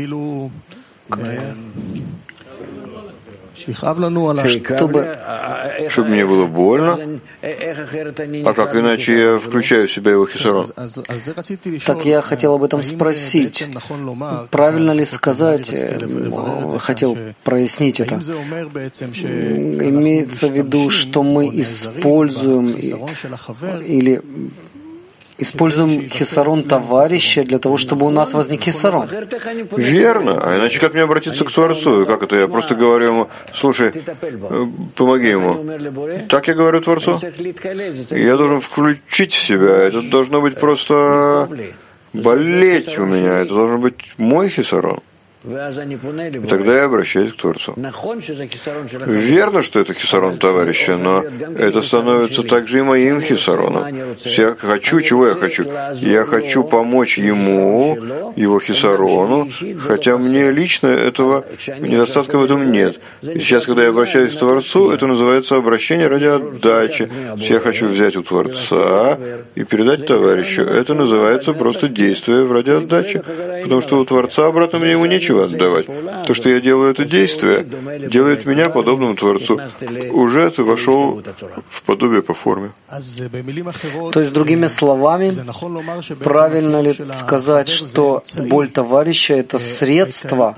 Speaker 1: Чтобы...
Speaker 2: Чтобы мне было больно, а как иначе я включаю в себя его хисарон?
Speaker 1: Так я хотел об этом спросить. Правильно ли сказать, хотел прояснить это? Имеется в виду, что мы используем или используем хисарон товарища для того, чтобы у нас возник хисарон.
Speaker 2: Верно. А иначе как мне обратиться к Творцу? Как это? Я просто говорю ему: слушай, помоги ему. Так я говорю Творцу? Я должен включить в себя. Это должно быть просто болеть у меня. Это должен быть мой хисарон. И тогда я обращаюсь к Творцу. Верно, что это хисарон товарища, но это становится также и моим хисароном. Я хочу, чего я хочу? Я хочу помочь ему, его хисарону, хотя мне лично этого недостатка в этом нет. И сейчас, когда я обращаюсь к Творцу, это называется обращение ради отдачи. Я хочу взять у Творца и передать товарищу. Это называется просто действие ради отдачи, потому что у Творца обратно мне ему нечего отдавать. То, что я делаю это действие, делает меня подобным Творцу. Уже ты вошел в подобие по форме.
Speaker 1: То есть, другими словами, правильно ли сказать, что боль товарища — это средство,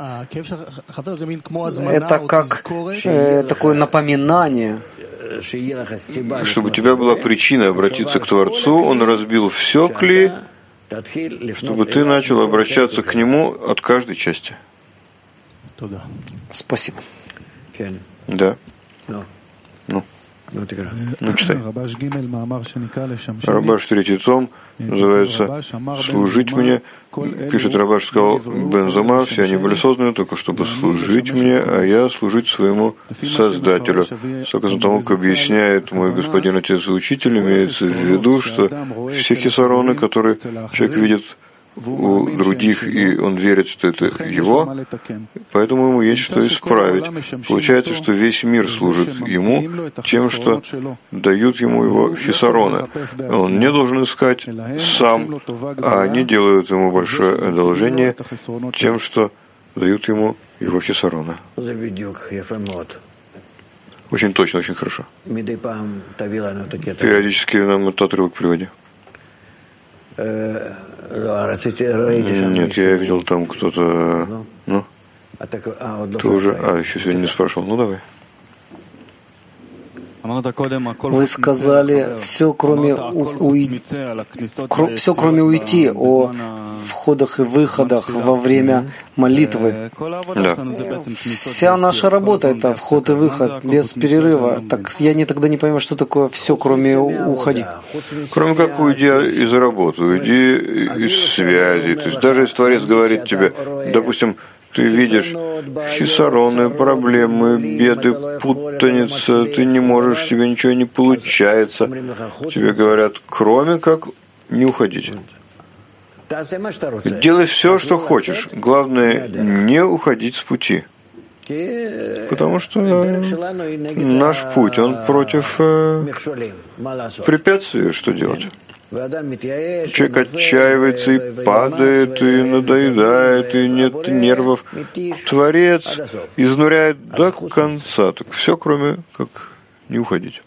Speaker 1: это как э, такое напоминание?
Speaker 2: Чтобы у тебя была причина обратиться к Творцу, Он разбил все кли, чтобы ты начал обращаться к Нему от каждой части.
Speaker 1: Спасибо.
Speaker 2: Да. Ну. Ну, читай. Рабаш, третий том, называется «Служить мне». Пишет Рабаш, сказал Бен Зома: все они были созданы только чтобы служить мне, а я служить своему Создателю. Согласно тому, как объясняет мой господин отец и учитель, имеется в виду, что все хисароны, которые человек видит у других, и он верит, что это его, поэтому ему есть что исправить. Получается, что весь мир служит ему тем, что дают ему его хисароны. Он не должен искать сам, а они делают ему большое одолжение тем, что дают ему его хисароны. Очень точно, очень хорошо. Периодически нам этот отрывок приводи. Нет, я видел там кто-то. Ну? Ты уже. А, еще сегодня не спрашивал. Ну давай.
Speaker 1: Вы сказали все, кроме у... уй... Кро... все, кроме уйти, о входах и выходах во время молитвы.
Speaker 2: Да.
Speaker 1: Вся наша работа — это вход и выход без перерыва. Так я не тогда не понимаю, что такое все, кроме уходи.
Speaker 2: Кроме как уйди из работы, уйди из связи. То есть даже если Творец говорит тебе, допустим, ты видишь хисароны, проблемы, беды, путаница, ты не можешь, тебе ничего не получается. Тебе говорят, кроме как не уходить. Делай все, что хочешь. Главное, не уходить с пути. Потому что наш путь, он против э, препятствий, что делать? Человек отчаивается и падает, и надоедает, и нет нервов. Творец изнуряет до конца. Так все, кроме как не уходить.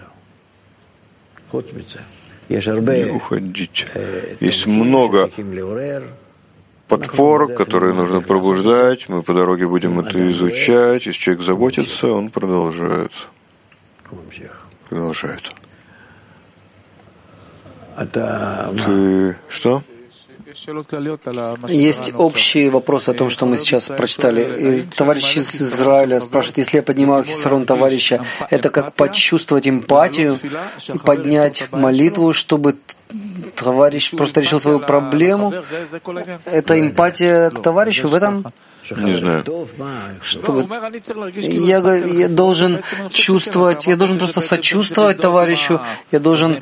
Speaker 2: Не уходить. Есть много подпор, которые нужно пробуждать. Мы по дороге будем это изучать. Если человек заботится, он продолжает. Продолжает. Ты что?
Speaker 1: Есть общий вопрос о том, что мы сейчас прочитали. И товарищ из Израиля спрашивает, если я поднимаю хисарон товарища, это как почувствовать эмпатию и поднять молитву, чтобы товарищ просто решил свою проблему? Это эмпатия к товарищу в этом?
Speaker 2: Не знаю.
Speaker 1: Что я, я должен чувствовать, я должен просто сочувствовать товарищу, я должен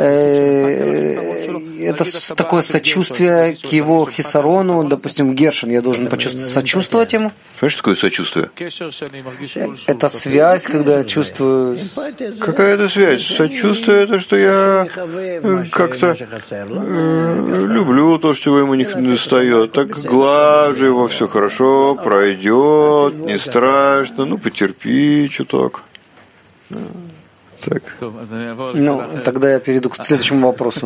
Speaker 1: э, это такое сочувствие к его хисарону, допустим, Гершин, я должен почувствовать, сочувствовать ему.
Speaker 2: Знаешь, что такое сочувствие?
Speaker 1: Это связь, когда я чувствую.
Speaker 2: Какая это связь? Сочувствие — это что я как-то э, люблю то, что ему не достает. Так глажу его, все хорошо, пройдет, не страшно, ну потерпи чуток. Так.
Speaker 1: Ну, тогда я перейду к следующему вопросу.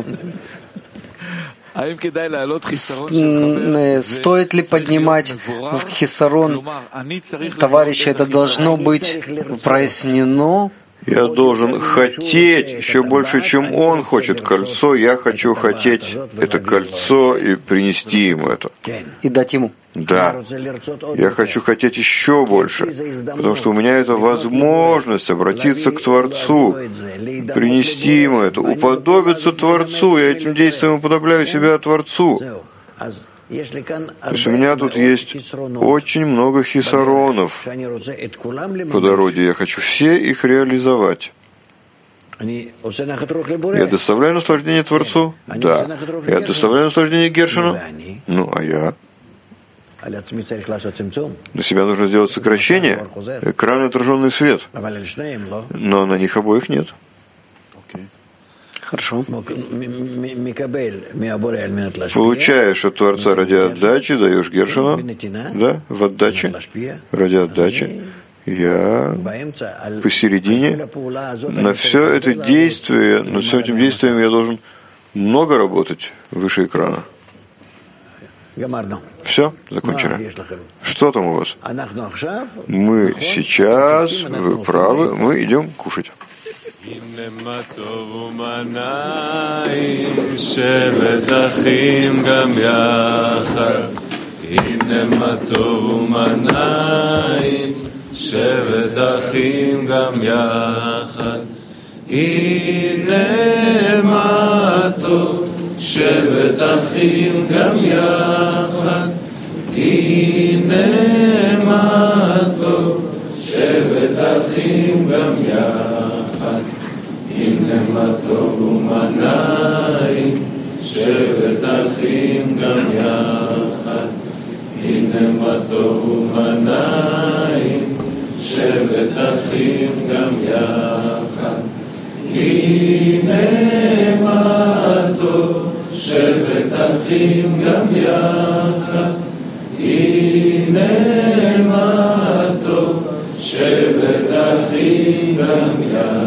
Speaker 1: Стоит ли поднимать в хисарон товарища? Это должно быть прояснено.
Speaker 2: Я должен хотеть еще больше, чем он хочет кольцо. Я хочу хотеть это кольцо и принести ему это.
Speaker 1: И дать ему.
Speaker 2: Да. Я хочу хотеть еще больше, потому что у меня это возможность обратиться к Творцу, принести ему это, уподобиться Творцу. Я этим действием уподобляю себя Творцу. То есть у меня тут есть очень много хисаронов по дороге. Я хочу все их реализовать. Я доставляю наслаждение Творцу? Да. Я доставляю наслаждение Гершину? Ну, а я? На себя нужно сделать сокращение. Экран — отраженный свет. Но на них обоих нет.
Speaker 1: Хорошо.
Speaker 2: Получаешь от Творца ради отдачи, даешь Гершину, да, в отдаче, ради отдачи. Я посередине. На все это действие, над всем этим действием я должен много работать выше экрана. Все, закончили. Что там у вас? Мы сейчас, вы правы, мы идем кушать.
Speaker 4: הנה מה טוב ומנעים שבת אחים גם יחד הנה מה טוב ומנעים שבת אחים גם יחד הנה מה טוב שבת אחים גם יחד הנה מה טוב שבת אחים גם יחד הנה מה טוב ומנעים שבת אחים גם יחד הנה מה טוב ומנעים שבת אחים גם יחד הנה מה טוב שבת אחים גם יחד הנה מה טוב שבת אחים גם יחד